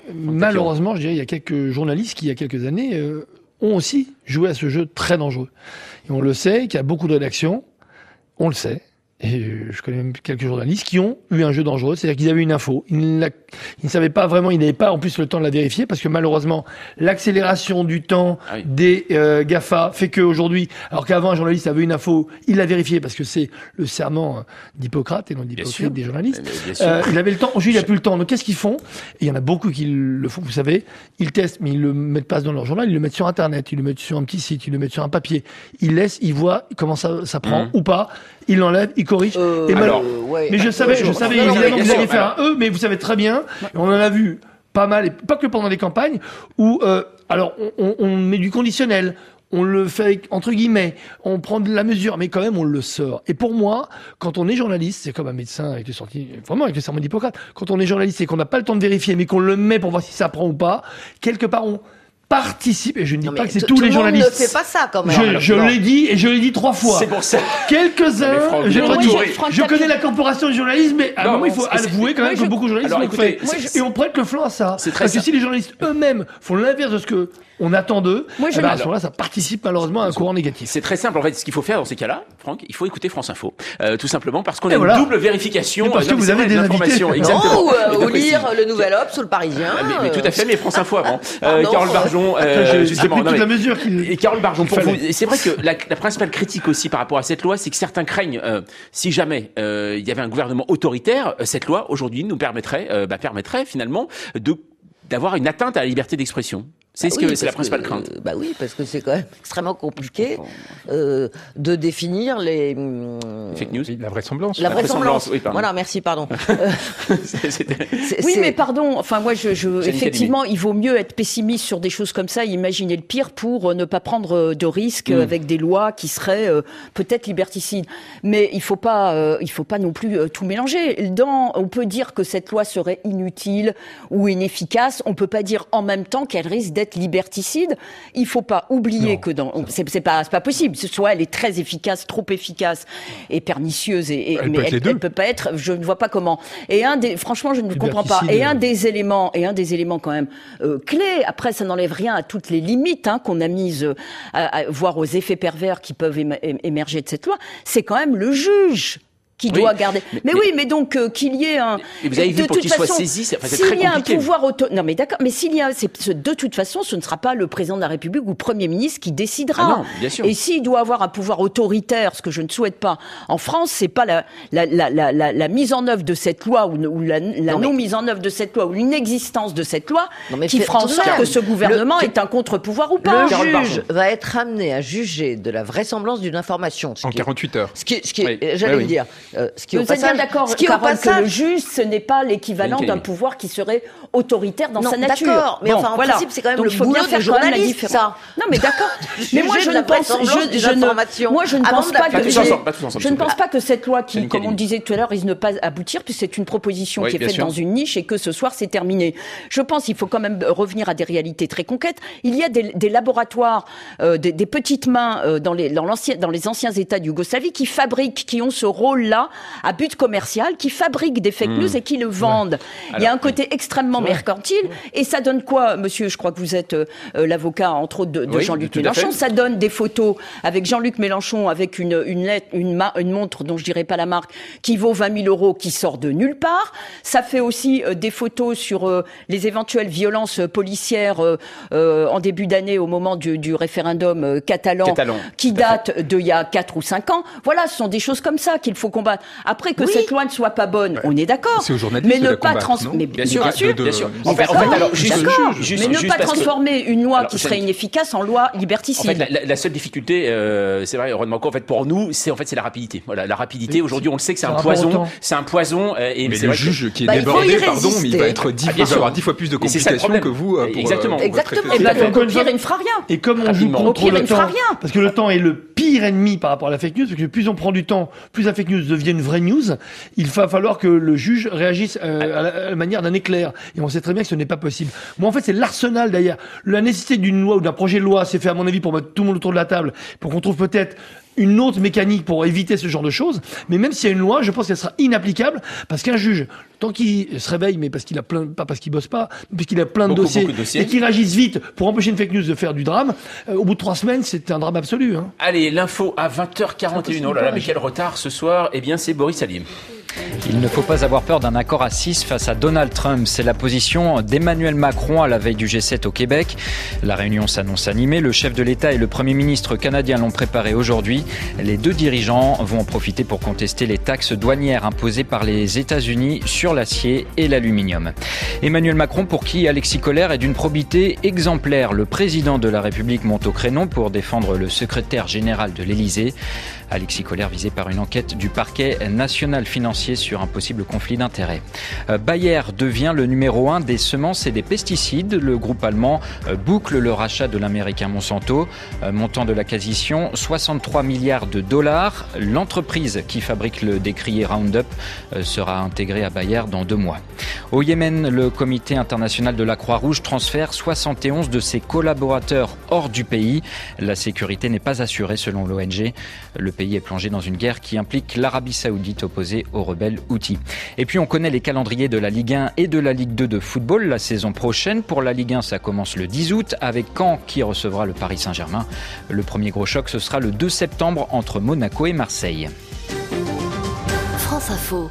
je dirais, il y a quelques journalistes qui, il y a quelques années, ont aussi joué à ce jeu très dangereux. Et on le sait, qu'il y a beaucoup de rédactions, on le sait, et je connais même quelques journalistes qui ont eu un jeu dangereux, c'est-à-dire qu'ils avaient une info, ils ne la ne savait pas vraiment, il n'avait pas en plus le temps de la vérifier, parce que malheureusement, l'accélération du temps des GAFA fait qu'aujourd'hui, alors qu'avant, un journaliste avait une info, il l'a vérifié, parce que c'est le serment d'Hippocrate et non d'Hippocrate des journalistes. Il avait le temps, aujourd'hui, il n'a plus le temps. Donc, qu'est-ce qu'ils font? Et il y en a beaucoup qui le font, vous savez, ils testent, mais ils le mettent pas dans leur journal, ils le mettent sur Internet, ils le mettent sur un petit site, ils le mettent sur un papier. Ils laissent, ils voient comment ça prend ou pas. Ils l'enlèvent, ils corrigent. Mais je savais évidemment que vous alliez faire un mais vous savez très bien, et on en a vu pas mal, et pas que pendant les campagnes, où on met du conditionnel, on le fait avec, entre guillemets, on prend de la mesure, mais quand même on le sort. Et pour moi, quand on est journaliste, c'est comme un médecin avec vraiment avec le serment d'Hippocrate, quand on est journaliste et qu'on n'a pas le temps de vérifier, mais qu'on le met pour voir si ça prend ou pas, quelque part on participe, et je ne dis pas que c'est tous les journalistes. Tout le monde ne fait pas ça quand même. Je l'ai dit, et je l'ai dit 3 fois. C'est pour ça. Quelques-uns, je connais la corporation du journalisme, mais à un moment, il faut avouer quand même que beaucoup de journalistes le font. Et on prête le flanc à ça. Parce que si les journalistes eux-mêmes font l'inverse de ce que on attend d'eux, à ce moment-là, ça participe malheureusement à un courant négatif. C'est très simple. En fait, ce qu'il faut faire dans ces cas-là, Franck, il faut écouter France Info. Tout simplement parce qu'on a une double vérification. Parce que vous avez des informations. Exactement. Ou lire le Nouvel Obs ou le Parisien. Mais tout à fait, mais France Info avant. Carole Barjon, justement. La mesure et Carole Barjon, pour vous, c'est vrai que la principale critique aussi par rapport à cette loi, c'est que certains craignent, si jamais il y avait un gouvernement autoritaire, cette loi aujourd'hui nous permettrait finalement d'avoir une atteinte à la liberté d'expression. C'est la principale crainte. Oui, parce que c'est quand même extrêmement compliqué de définir les fake news, la vraisemblance. La vraisemblance. Oui, voilà, merci, pardon. Mais pardon. Enfin, moi, effectivement, il vaut mieux être pessimiste sur des choses comme ça, imaginer le pire pour ne pas prendre de risques avec des lois qui seraient peut-être liberticides. Mais il faut pas non plus tout mélanger. On peut dire que cette loi serait inutile ou inefficace. On peut pas dire en même temps qu'elle risque d'être liberticide. Il faut pas oublier que c'est pas possible. Soit elle est très efficace, trop efficace et pernicieuse, mais elle peut pas être. Je ne vois pas comment. Et franchement, je ne comprends pas. Et un des éléments quand même clés. Après, ça n'enlève rien à toutes les limites qu'on a mises, voire aux effets pervers qui peuvent émerger de cette loi. C'est quand même le juge qui doit garder. Mais donc qu'il y ait un. Et vous avez vu pour qu'il soit saisi, c'est très compliqué. S'il y a un pouvoir non mais d'accord, mais de toute façon, ce ne sera pas le président de la République ou le Premier ministre qui décidera. Ah non, bien sûr. Et s'il doit avoir un pouvoir autoritaire, ce que je ne souhaite pas en France, c'est pas la mise en œuvre de cette loi ou la non mise en œuvre de cette loi ou l'inexistence de cette loi qui fera en sorte que ce gouvernement est un contre-pouvoir ou pas. Le juge va être amené à juger de la vraisemblance d'une information. En 48 heures. Ce qui j'allais le dire. Vous êtes bien d'accord, Carole, que le juge, ce n'est pas l'équivalent d'un pouvoir qui serait autoritaire dans sa nature. D'accord, mais en principe, c'est quand même le boulot du journaliste, ça. Non, mais d'accord. Mais moi, je ne pense pas que cette loi qui, comme on le disait tout à l'heure, risque de ne pas aboutir, puisque c'est une proposition qui est faite dans une niche et que ce soir, c'est terminé. Je pense qu'il faut quand même revenir à des réalités très concrètes. Il y a des laboratoires, des petites mains dans les anciens États de Yougoslavie qui ont ce rôle-là à but commercial, qui fabriquent des fake news et qui le vendent. Il y a un côté extrêmement mercantile, et ça donne quoi, monsieur? Je crois que vous êtes l'avocat, entre autres, de Jean-Luc Mélenchon. Ça donne des photos avec Jean-Luc Mélenchon, avec une montre dont je dirais pas la marque, qui vaut 20 000 euros, qui sort de nulle part. Ça fait aussi des photos sur les éventuelles violences policières en début d'année, au moment du référendum catalan, qui date d'il y a 4 ou 5 ans. Voilà, ce sont des choses comme ça qu'il faut combattre. Après que cette loi ne soit pas bonne, on est d'accord. C'est aux journalistes mais ne pas transformer. Bien sûr. Mais ne pas transformer une loi qui serait inefficace en loi liberticide. En fait, la seule difficulté, c'est vrai, Ron Manco, en fait, pour nous, c'est la rapidité. Voilà, la rapidité. Aujourd'hui, on le sait que c'est un poison. C'est un poison. Mais le juge qui est débordé, pardon, mais il va être 10 fois plus de complications que vous. Exactement. Et donc, au pire, il ne fera rien. Et comme on joue contre le temps, parce que le temps est le pire ennemi par rapport à la fake news, parce que plus on prend du temps, plus la fake news devient une vraie news, il va falloir que le juge réagisse à la manière d'un éclair. Et on sait très bien que ce n'est pas possible. Moi, en fait, c'est l'arsenal derrière. La nécessité d'une loi ou d'un projet de loi, c'est fait, à mon avis, pour mettre tout le monde autour de la table, pour qu'on trouve peut-être une autre mécanique pour éviter ce genre de choses. Mais même s'il y a une loi, je pense qu'elle sera inapplicable, parce qu'un juge, tant qu'il se réveille, mais parce qu'il a pas parce qu'il bosse pas, mais parce qu'il a plein de dossiers, et qu'il réagisse vite pour empêcher une fake news de faire du drame, au bout de 3 semaines, c'est un drame absolu. Allez, l'info à 20h41. Oh là là, mais quel retard ce soir. Eh bien, c'est Boris Salim. Il ne faut pas avoir peur d'un accord à 6 face à Donald Trump. C'est la position d'Emmanuel Macron à la veille du G7 au Québec. La réunion s'annonce animée. Le chef de l'État et le Premier ministre canadien l'ont préparée aujourd'hui. Les deux dirigeants vont en profiter pour contester les taxes douanières imposées par les États-Unis sur l'acier et l'aluminium. Emmanuel Macron, pour qui Alexis Kohler est d'une probité exemplaire. Le président de la République monte au créneau pour défendre le secrétaire général de l'Élysée. Alexis Kohler visé par une enquête du parquet national financier sur un possible conflit d'intérêts. Bayer devient le numéro 1 des semences et des pesticides. Le groupe allemand boucle le rachat de l'américain Monsanto. Montant de l'acquisition, 63 milliards de dollars. L'entreprise qui fabrique le décrié Roundup sera intégrée à Bayer dans 2 mois. Au Yémen, le comité international de la Croix-Rouge transfère 71 de ses collaborateurs hors du pays. La sécurité n'est pas assurée selon l'ONG. Le pays est plongé dans une guerre qui implique l'Arabie Saoudite opposée aux rebelles Houthis. Et puis on connaît les calendriers de la Ligue 1 et de la Ligue 2 de football la saison prochaine. Pour la Ligue 1, ça commence le 10 août avec Caen qui recevra le Paris Saint-Germain. Le premier gros choc, ce sera le 2 septembre entre Monaco et Marseille. France Info.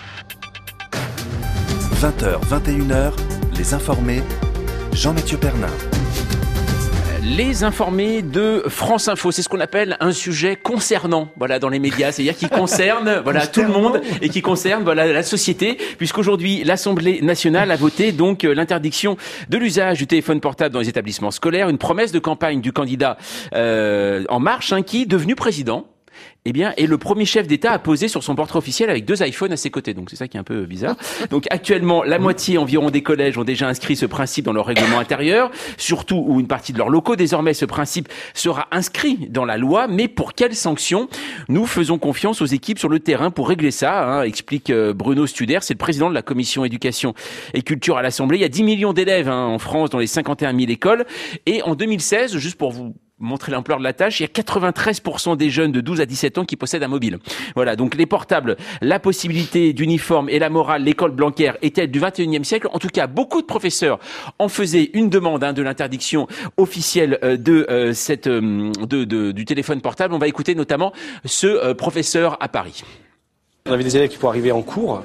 20h, 21h, les informés, Jean-Mathieu Pernin. Les informés de France Info, c'est ce qu'on appelle un sujet concernant, voilà, dans les médias, c'est-à-dire qui concerne, voilà, tout le monde et qui concerne, voilà, la société, puisqu'aujourd'hui l'Assemblée nationale a voté donc l'interdiction de l'usage du téléphone portable dans les établissements scolaires, une promesse de campagne du candidat En Marche, qui, devenu président, est le premier chef d'État à poser sur son portrait officiel avec 2 iPhones à ses côtés. Donc c'est ça qui est un peu bizarre. Donc actuellement, la moitié environ des collèges ont déjà inscrit ce principe dans leur règlement intérieur, surtout ou une partie de leurs locaux. Désormais, ce principe sera inscrit dans la loi, mais pour quelles sanctions? Nous faisons confiance aux équipes sur le terrain pour régler ça, explique Bruno Studer, c'est le président de la commission éducation et culture à l'Assemblée. Il y a 10 millions d'élèves en France dans les 51 000 écoles. Et en 2016, juste pour vous montrer l'ampleur de la tâche, il y a 93% des jeunes de 12 à 17 ans qui possèdent un mobile. Voilà, donc les portables, la possibilité d'uniforme et la morale, l'école Blanquer est-elle du 21e siècle? En tout cas, beaucoup de professeurs en faisaient une demande de l'interdiction officielle du téléphone portable. On va écouter notamment ce professeur à Paris. On avait des élèves qui pouvaient arriver en cours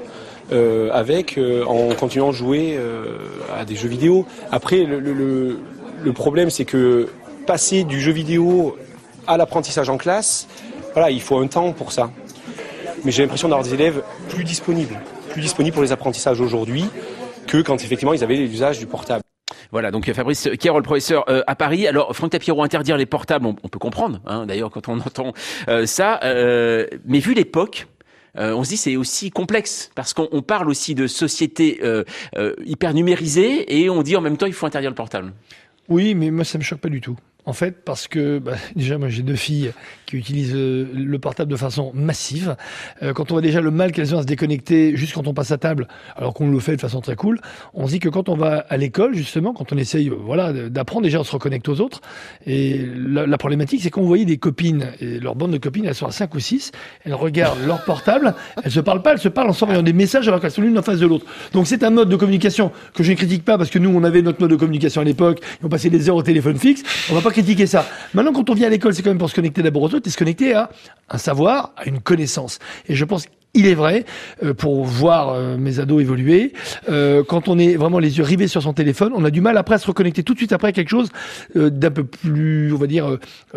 en continuant de jouer à des jeux vidéo. Après, le problème, c'est que passer du jeu vidéo à l'apprentissage en classe, voilà, il faut un temps pour ça. Mais j'ai l'impression d'avoir des élèves plus disponibles pour les apprentissages aujourd'hui que quand effectivement ils avaient l'usage du portable. Voilà, donc Fabrice Cairol, professeur à Paris. Alors, Franck Tapiro, interdire les portables, on peut comprendre, d'ailleurs, quand on entend ça. Mais vu l'époque, on se dit c'est aussi complexe parce qu'on parle aussi de société hyper numérisée et on dit en même temps il faut interdire le portable. Oui, mais moi ça me choque pas du tout. En fait, parce que déjà, moi j'ai 2 filles qui utilisent le portable de façon massive. Quand on voit déjà le mal qu'elles ont à se déconnecter juste quand on passe à table, alors qu'on le fait de façon très cool, on se dit que quand on va à l'école, justement, quand on essaye d'apprendre, déjà on se reconnecte aux autres. Et la problématique, c'est qu'on voyait des copines, et leur bande de copines, elles sont à 5 ou 6, elles regardent leur portable, elles se parlent pas, elles se parlent en s'envoyant des messages alors qu'elles sont l'une en face de l'autre. Donc c'est un mode de communication que je ne critique pas parce que nous, on avait notre mode de communication à l'époque, et on passait des heures au téléphone fixe, on va pas critiquer ça. Maintenant, quand on vient à l'école, c'est quand même pour se connecter d'abord aux autres et se connecter à un savoir, à une connaissance. Et je pense il est vrai, pour voir mes ados évoluer, quand on est vraiment les yeux rivés sur son téléphone, on a du mal après à se reconnecter tout de suite après à quelque chose d'un peu plus, on va dire,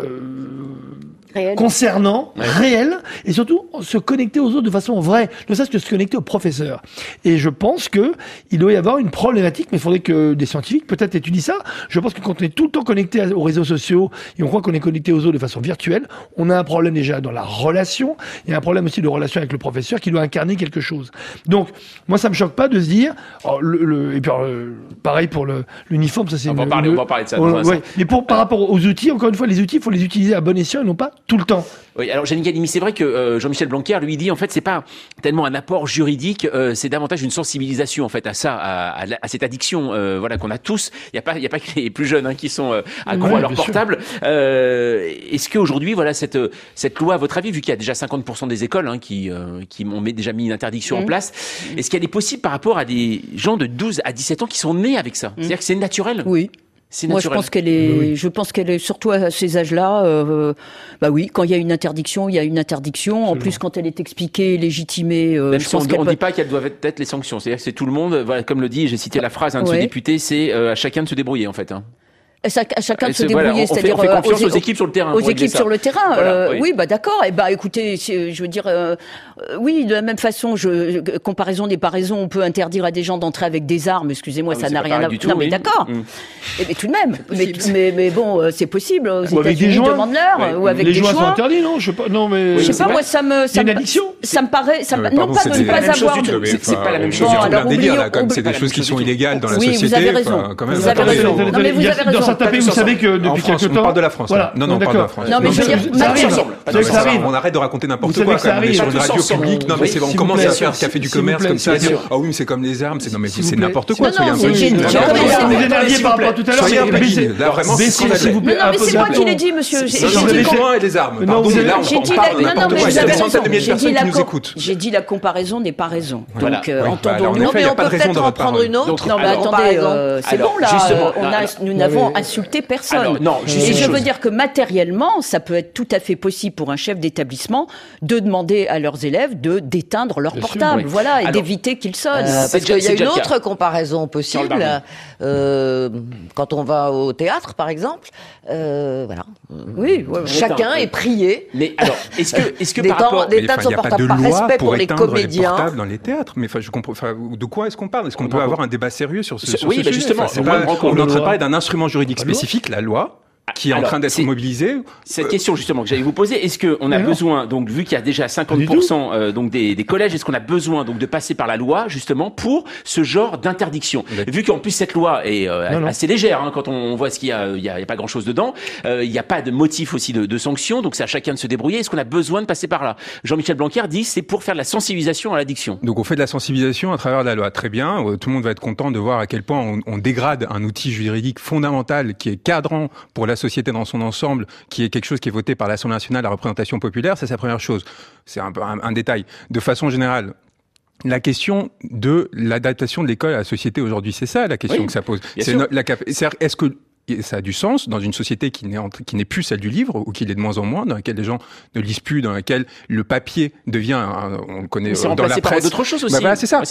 concernant, réel, et surtout se connecter aux autres de façon vraie, ne serait-ce que se connecter aux professeurs. Et je pense que il doit y avoir une problématique, mais il faudrait que des scientifiques peut-être étudient ça. Je pense que quand on est tout le temps connecté aux réseaux sociaux et on croit qu'on est connecté aux autres de façon virtuelle, on a un problème déjà dans la relation, il y a un problème aussi de relation avec le professeur qui doit incarner quelque chose. Donc, moi, ça me choque pas de se dire, pareil pour l'uniforme, ça c'est... On va parler de ça. Mais par rapport aux outils, encore une fois, les outils, il faut les utiliser à bon escient et non pas tout le temps. Oui, alors Janine Galimi, c'est vrai que Jean-Michel Blanquer lui dit en fait c'est pas tellement un apport juridique, c'est davantage une sensibilisation en fait à ça, à cette addiction voilà qu'on a tous. Il y a pas que les plus jeunes qui sont accros à leur portable. Est-ce qu'aujourd'hui voilà cette loi, à votre avis, vu qu'il y a déjà 50% des écoles qui ont déjà mis une interdiction en place, est-ce qu'elle est possible par rapport à des gens de 12 à 17 ans qui sont nés avec ça? C'est-à-dire que c'est naturel? Oui. Moi, je pense qu'elle est surtout à ces âges-là. Oui, quand il y a une interdiction, il y a une interdiction. Absolument. En plus, quand elle est expliquée, légitimée, je pense qu'on ne dit pas quelles doivent être les sanctions. C'est-à-dire que c'est tout le monde. Voilà, comme le dit, j'ai cité la phrase de ce député, c'est à chacun de se débrouiller en fait. À chacun de se débrouiller, c'est-à-dire on fait confiance aux équipes sur le terrain. Aux équipes sur le terrain. Voilà, oui, d'accord. Écoutez, je veux dire, oui, de la même façon, comparaison n'est pas raison. On peut interdire à des gens d'entrer avec des armes. Excusez-moi, ça n'a rien à voir. Non, mais d'accord. Mais tout de même. Mais bon, c'est possible. Aux États-Unis, demande-leur. Ou avec des joints. Les joints sont interdits, non? Je sais pas. Moi, ça me. C'est une addiction. Ça me paraît. Non, pas de ne pas avoir. C'est pas la même chose. Alors délire, comme c'est des choses qui sont illégales dans la société. Vous avez raison. Vous avez raison. Non, mais vous avez raison. Vous savez que depuis quelque temps. On parle de la France. Voilà. Non, on parle de la France. Non, mais je veux dire, on arrête de raconter n'importe quoi. On est sur une radio publique. Non, mais on commence à faire café du commerce comme ça. Ah oui, mais c'est comme les armes. Non, mais c'est n'importe quoi. Soyez un peu. Vous énerviez par rapport à tout à l'heure. Soyez un peu digne. Là, vraiment, s'il vous plaît. Non, mais c'est moi qui l'ai dit, monsieur. J'ai dit les joints et les armes. Pardon, mais là, on parle n'importe quoi. Il y a des centaines de milliers de personnes qui nous écoutent. J'ai dit la comparaison n'est pas raison. Donc, entendons-nous. Non, mais on peut peut-être en prendre une autre. Non, mais attendez, c'est bon là. Nous n'avons insulté personne. Et je veux dire que matériellement, ça peut être tout à fait possible pour un chef d'établissement de demander à leurs élèves d'éteindre leur portable, voilà, et d'éviter qu'ils sonnent. Parce qu'il y a une autre comparaison possible. Quand on va au théâtre, par exemple, voilà. Oui, chacun est prié. Mais alors, est-ce que des tas de son portable, par respect pour les comédiens, les dans les théâtres. Mais je comprends. De quoi est-ce qu'on parle? Est-ce qu'on peut avoir un débat sérieux sur ce sujet? Oui, justement. On est en train de parler d'un instrument juridique spécifique, la loi, qui est en train d'être mobilisé. Cette question justement que j'allais vous poser, est-ce qu'on a besoin, donc vu qu'il y a déjà 50% donc des collèges, est-ce qu'on a besoin donc de passer par la loi justement pour ce genre d'interdiction? Vu qu'en plus cette loi est assez légère, quand on voit ce qu'il y a, il y a pas grand-chose dedans, il n'y a pas de motif aussi de sanction, donc c'est à chacun de se débrouiller. Est-ce qu'on a besoin de passer par là? Jean-Michel Blanquer dit c'est pour faire de la sensibilisation à l'addiction. Donc on fait de la sensibilisation à travers la loi, très bien. Tout le monde va être content de voir à quel point on dégrade un outil juridique fondamental qui est cadrant pour la société dans son ensemble, qui est quelque chose qui est voté par l'Assemblée nationale, la représentation populaire. C'est la première chose. C'est un détail. De façon générale, la question de l'adaptation de l'école à la société aujourd'hui, c'est ça la question que ça pose. Est-ce que ça a du sens dans une société qui n'est plus celle du livre, ou qui l'est de moins en moins, dans laquelle les gens ne lisent plus, dans laquelle le papier devient, on le connaît dans la presse. Par d'autres choses aussi. C'est ça.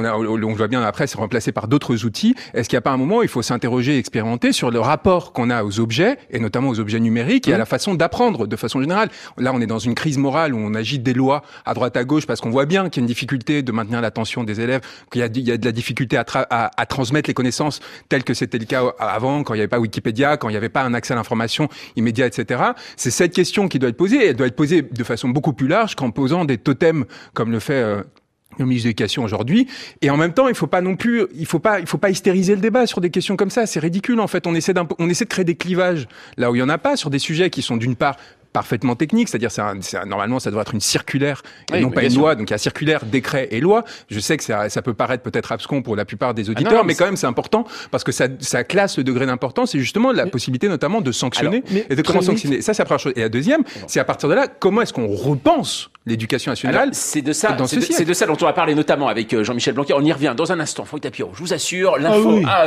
On voit bien dans la presse, c'est remplacé par d'autres outils. Est-ce qu'il n'y a pas un moment où il faut s'interroger et expérimenter sur le rapport qu'on a aux objets, et notamment aux objets numériques, et à la façon d'apprendre de façon générale? Là, on est dans une crise morale où on agite des lois à droite à gauche parce qu'on voit bien qu'il y a une difficulté de maintenir l'attention des élèves, qu'il y a de la difficulté à transmettre les connaissances telles que c'était le cas avant, quand il n'y avait pas Wikipédia, quand il n'y avait pas un accès à l'information immédiat, etc. C'est cette question qui doit être posée, et elle doit être posée de façon beaucoup plus large qu'en posant des totems comme le fait le ministre de l'Éducation aujourd'hui. Et en même temps, il faut pas hystériser le débat sur des questions comme ça. C'est ridicule, en fait. On essaie de créer des clivages là où il y en a pas, sur des sujets qui sont d'une part parfaitement technique, c'est-à-dire normalement ça doit être une circulaire et non pas une loi, donc il y a circulaire, décret et loi. Je sais que ça peut paraître peut-être abscon pour la plupart des auditeurs, mais quand même c'est important parce que ça classe le degré d'importance, c'est justement la possibilité notamment de sanctionner et de comment sanctionner. Ça c'est la première chose. Et la deuxième, c'est à partir de là, comment est-ce qu'on repense l'éducation nationale? C'est de ça dont on va parler notamment avec Jean-Michel Blanquer. On y revient dans un instant. Franck Tapiro, je vous assure, l'info à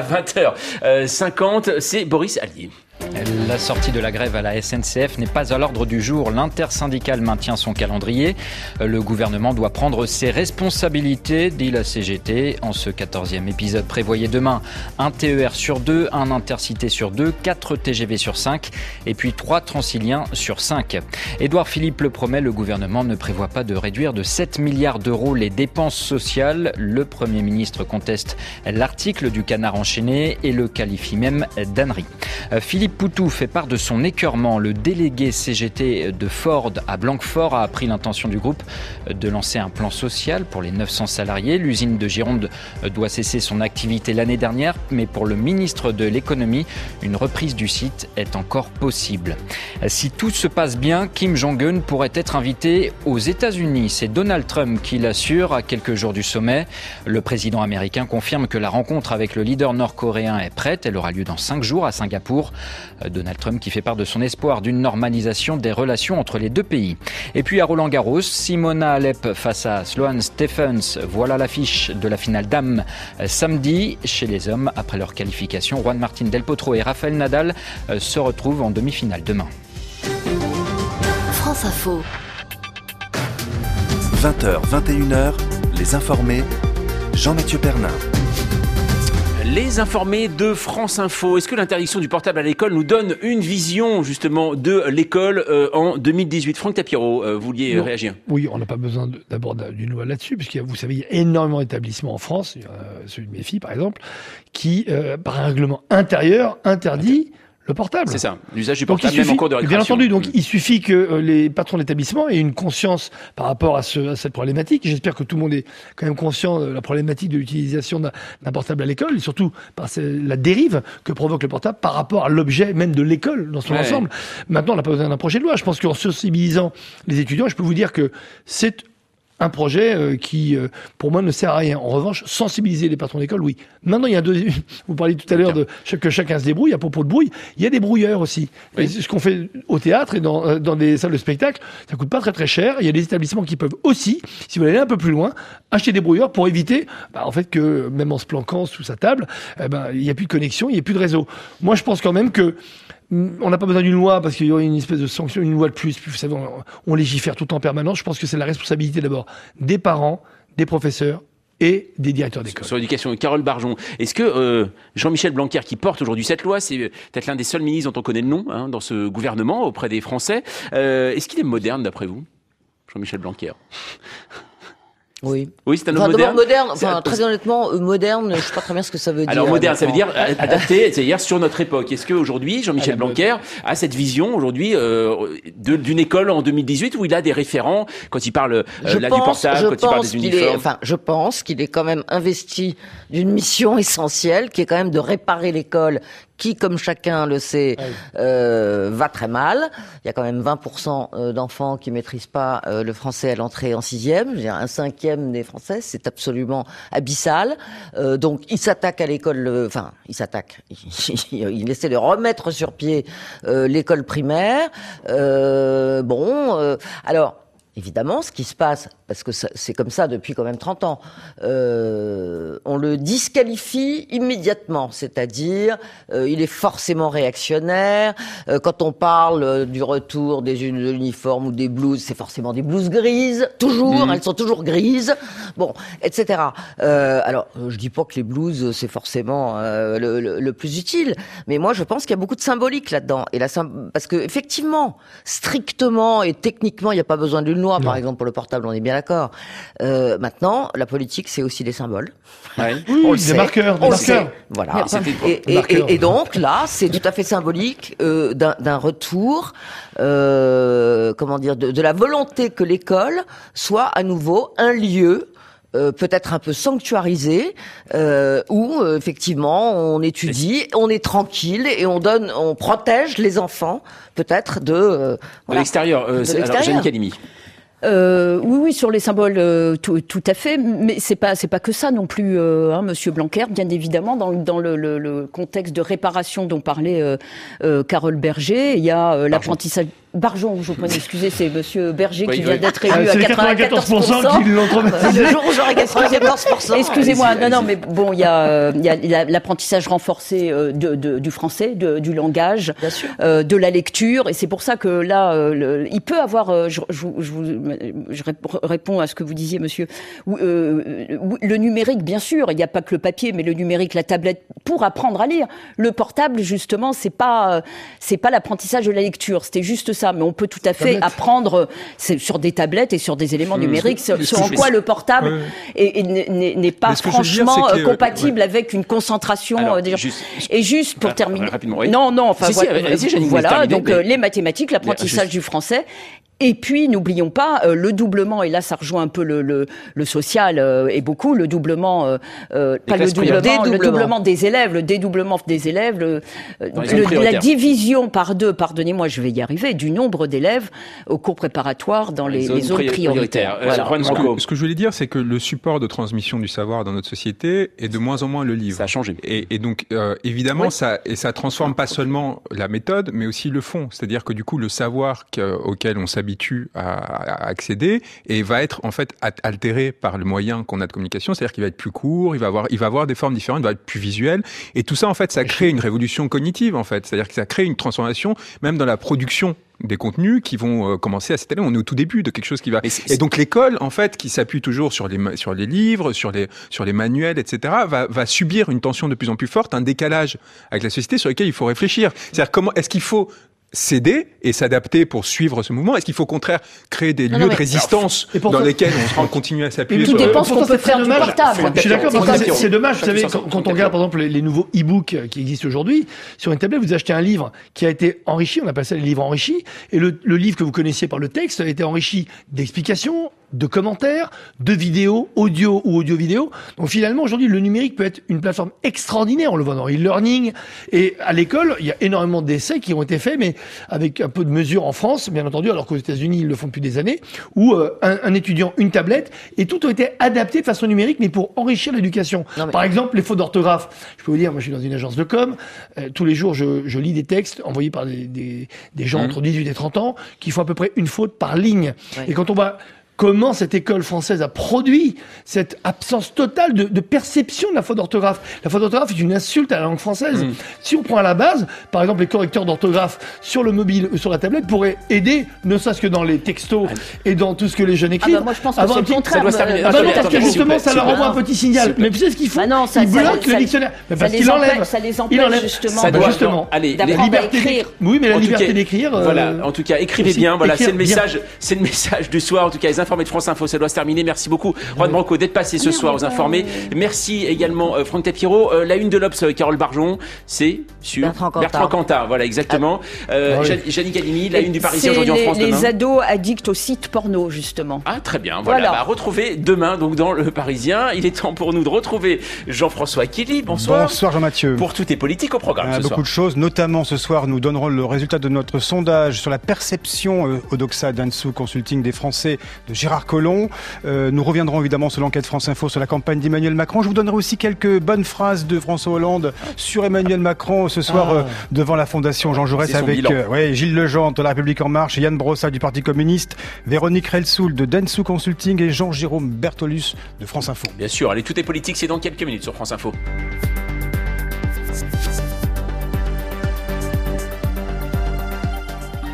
20h50, c'est Boris Allier. La sortie de la grève à la SNCF n'est pas à l'ordre du jour. L'intersyndicale maintient son calendrier. Le gouvernement doit prendre ses responsabilités, dit la CGT. En ce 14e épisode, prévoyez demain un TER sur 2, un Intercité sur 2, 4 TGV sur 5 et puis 3 Transiliens sur 5. Édouard Philippe le promet, le gouvernement ne prévoit pas de réduire de 7 milliards d'euros les dépenses sociales. Le Premier ministre conteste l'article du Canard enchaîné et le qualifie même d'ânerie. Philippe Poutou fait part de son écœurement. Le délégué CGT de Ford à Blanquefort a appris l'intention du groupe de lancer un plan social pour les 900 salariés. L'usine de Gironde doit cesser son activité l'année dernière, mais pour le ministre de l'économie, une reprise du site est encore possible. Si tout se passe bien, Kim Jong-un pourrait être invité aux États-Unis. C'est Donald Trump qui l'assure à quelques jours du sommet. Le président américain confirme que la rencontre avec le leader nord-coréen est prête. Elle aura lieu dans 5 jours à Singapour. Donald Trump qui fait part de son espoir d'une normalisation des relations entre les deux pays. Et puis à Roland-Garros, Simona Alep face à Sloane Stephens. Voilà l'affiche de la finale dames samedi. Chez les hommes, après leur qualification, Juan Martín del Potro et Rafael Nadal se retrouvent en demi-finale demain. France Info. 20h, 21h, les informés, Jean-Mathieu Pernin. Les informés de France Info. Est-ce que l'interdiction du portable à l'école nous donne une vision justement de l'école en 2018 ? Franck Tapiro, vous vouliez réagir ? Oui, on n'a pas besoin d'abord d'une loi là-dessus, puisqu'il y a, vous savez, il y a énormément d'établissements en France, celui de mes filles par exemple, qui, par un règlement intérieur, interdit le portable. C'est ça, l'usage du portable, même en cours de récréation. Bien entendu, donc il suffit que les patrons d'établissement aient une conscience par rapport à cette problématique. J'espère que tout le monde est quand même conscient de la problématique de l'utilisation d'un portable à l'école, et surtout par la dérive que provoque le portable par rapport à l'objet même de l'école dans son ensemble. Maintenant, on n'a pas besoin d'un projet de loi. Je pense qu'en sensibilisant les étudiants, je peux vous dire que c'est un projet qui, pour moi, ne sert à rien. En revanche, sensibiliser les patrons d'école, oui. Maintenant, il y a vous parliez tout à l'heure que chacun se débrouille. À propos de bruit, il y a des brouilleurs aussi. Oui. Et ce qu'on fait au théâtre et dans des salles de spectacle, ça coûte pas très très cher. Il y a des établissements qui peuvent aussi, si vous voulez aller un peu plus loin, acheter des brouilleurs pour éviter, en fait, que même en se planquant sous sa table, il n'y a plus de connexion, il n'y a plus de réseau. Moi, je pense quand même que on n'a pas besoin d'une loi parce qu'il y aurait une espèce de sanction, une loi de plus. Vous savez, on légifère tout en permanence. Je pense que c'est la responsabilité d'abord des parents, des professeurs et des directeurs d'école. Sur l'éducation, Carole Barjon, est-ce que Jean-Michel Blanquer, qui porte aujourd'hui cette loi, c'est peut-être l'un des seuls ministres dont on connaît le nom dans ce gouvernement auprès des Français, est-ce qu'il est moderne d'après vous, Jean-Michel Blanquer ? Oui. Oui, c'est un homme moderne. Très honnêtement, moderne, je sais pas très bien ce que ça veut dire. Alors moderne, ça veut dire adapté, c'est-à-dire sur notre époque. Est-ce qu'aujourd'hui, Jean-Michel Blanquer a cette vision aujourd'hui d'une école en 2018 où il a des référents quand il parle du portable, quand il parle des uniformes? Je pense qu'il est quand même investi d'une mission essentielle, qui est quand même de réparer l'école, qui, comme chacun le sait, va très mal. Il y a quand même 20% d'enfants qui maîtrisent pas le français à l'entrée en 6e. Je veux dire, 1/5 des Français, c'est absolument abyssal. Donc, il s'attaque à l'école. Il essaie de remettre sur pied l'école primaire. Alors. Évidemment, ce qui se passe, parce que c'est comme ça depuis quand même 30 ans, on le disqualifie immédiatement, c'est-à-dire il est forcément réactionnaire. Quand on parle du retour des uniformes ou des blouses, c'est forcément des blouses grises, toujours, elles sont toujours grises, etc. Alors, je dis pas que les blouses c'est forcément le plus utile, mais moi je pense qu'il y a beaucoup de symbolique là-dedans. Et parce que effectivement, strictement et techniquement, il n'y a pas besoin d'une loi, par exemple, pour le portable, on est bien d'accord. Maintenant, la politique, c'est aussi des symboles. Oui, des marqueurs. Voilà. Et donc, là, c'est tout à fait symbolique d'un retour, de la volonté que l'école soit à nouveau un lieu peut-être un peu sanctuarisé, où effectivement on étudie, on est tranquille et on protège les enfants peut-être de l'extérieur. Alors, Jeanne Calimi. Oui, sur les symboles, tout à fait, mais c'est pas que ça non plus, Monsieur Blanquer, bien évidemment, dans le contexte de réparation dont parlait Carole Berger, il y a l'apprentissage. Barjon, je vous prie, excusez, c'est Monsieur Berger qui vient d'être élu à 94%. Qui l'ont traumatisé. Le jour où j'aurai 94%. Excusez-moi, non, mais bon, il y a l'apprentissage renforcé du français, du langage, de la lecture, et c'est pour ça que là, il peut avoir, je réponds à ce que vous disiez, monsieur, le numérique, bien sûr, il n'y a pas que le papier, mais le numérique, la tablette, pour apprendre à lire. Le portable, justement, c'est pas l'apprentissage de la lecture, c'était juste ça. Mais on peut tout à fait apprendre sur des tablettes et sur des éléments numériques, sur en quoi le portable n'est pas franchement compatible avec une concentration. Alors, et juste pour terminer. Rapidement, oui. Non, enfin voilà. Donc les mathématiques, l'apprentissage du français Et puis, n'oublions pas le doublement, et là ça rejoint un peu le social et beaucoup, le doublement, le doublement des élèves, le dédoublement des élèves, la division par 2, pardonnez-moi, je vais y arriver, du nombre d'élèves au cours préparatoire dans les zones prioritaires. Voilà. Ce que je voulais dire, c'est que le support de transmission du savoir dans notre société est de moins en moins le livre. Ça a changé. Et donc, évidemment, ça transforme pas seulement la méthode, mais aussi le fond. C'est-à-dire que du coup, le savoir auquel on s'habitue à accéder et va être en fait altéré par le moyen qu'on a de communication, c'est-à-dire qu'il va être plus court, il va avoir des formes différentes, il va être plus visuel, et tout ça en fait ça crée une révolution cognitive en fait, c'est-à-dire que ça crée une transformation même dans la production des contenus qui vont commencer à s'étaler. On est au tout début de quelque chose qui va... Et donc l'école, en fait, qui s'appuie toujours sur les livres, sur les manuels, etc., va subir une tension de plus en plus forte, un décalage avec la société sur lequel il faut réfléchir. C'est-à-dire comment est-ce qu'il faut céder et s'adapter pour suivre ce mouvement? Est-ce qu'il faut au contraire créer des lieux de résistance dans lesquels on continue à s'appuyer sur... Tout dépend ce qu'on peut faire du portable. Je suis d'accord, c'est dommage. Vous savez, quand on regarde par exemple les nouveaux e-books qui existent aujourd'hui, sur une tablette, vous achetez un livre qui a été enrichi, on appelle ça les livres enrichis, et le livre que vous connaissiez par le texte a été enrichi d'explications, de commentaires, de vidéos, audio ou audio-vidéo. Donc finalement, aujourd'hui, le numérique peut être une plateforme extraordinaire. On le voit dans e-learning. Et à l'école, il y a énormément d'essais qui ont été faits, mais avec un peu de mesure en France, bien entendu, alors qu'aux États-Unis, ils le font depuis des années, où un étudiant, une tablette, et tout a été adapté de façon numérique, mais pour enrichir l'éducation. Par exemple, les fautes d'orthographe. Je peux vous dire, moi, je suis dans une agence de com. Tous les jours, je lis des textes envoyés par des gens entre 18 et 30 ans qui font à peu près une faute par ligne. Et quand on va... Comment cette école française a produit cette absence totale de perception de la faute d'orthographe. La faute d'orthographe est une insulte à la langue française. Si on prend à la base, par exemple, les correcteurs d'orthographe sur le mobile ou sur la tablette pourraient aider, ne serait-ce que dans les textos et dans tout ce que les jeunes écrivent. Moi, je pense que c'est le contraire. Ça doit se terminer. Parce que justement, ça leur envoie un petit signal. Mais vous savez ce qu'ils font? Ils bloquent le dictionnaire. Parce qu'ils l'enlèvent. Ça les empêche justement. Allez, la liberté d'écrire. Oui, mais la liberté d'écrire. Voilà. En tout cas, écrivez bien. Voilà, c'est le message. C'est le message du soir. En tout cas, les informés de France Info, ça doit se terminer. Merci beaucoup, Juan Branco, d'être passé ce soir aux informés. Merci également, Franck Tapiro. La une de l'Obs, Carole Barjon, c'est sur Bertrand Cantat. Voilà, exactement. Gianni Gallini, la une du Parisien aujourd'hui en France. Les ados addicts aux sites porno, justement. Ah, très bien. Voilà. Retrouvez demain, donc, dans le Parisien. Il est temps pour nous de retrouver Jean-François Kelly. Bonsoir. Bonsoir, Jean-Mathieu. Pour tout est politique au programme ce soir. Beaucoup de choses. Notamment, ce soir, nous donnerons le résultat de notre sondage sur la perception au Doxa Dentsu Consulting des Français de Gérard Collomb. Nous reviendrons évidemment sur l'enquête France Info sur la campagne d'Emmanuel Macron. Je vous donnerai aussi quelques bonnes phrases de François Hollande sur Emmanuel Macron ce soir devant la Fondation Jean Jaurès avec Gilles Legendre de La République En Marche, Yann Brossa du Parti communiste, Véronique Relsoul de Dentsu Consulting et Jean-Jérôme Bertolus de France Info. Bien sûr, allez, tout est politique, c'est dans quelques minutes sur France Info.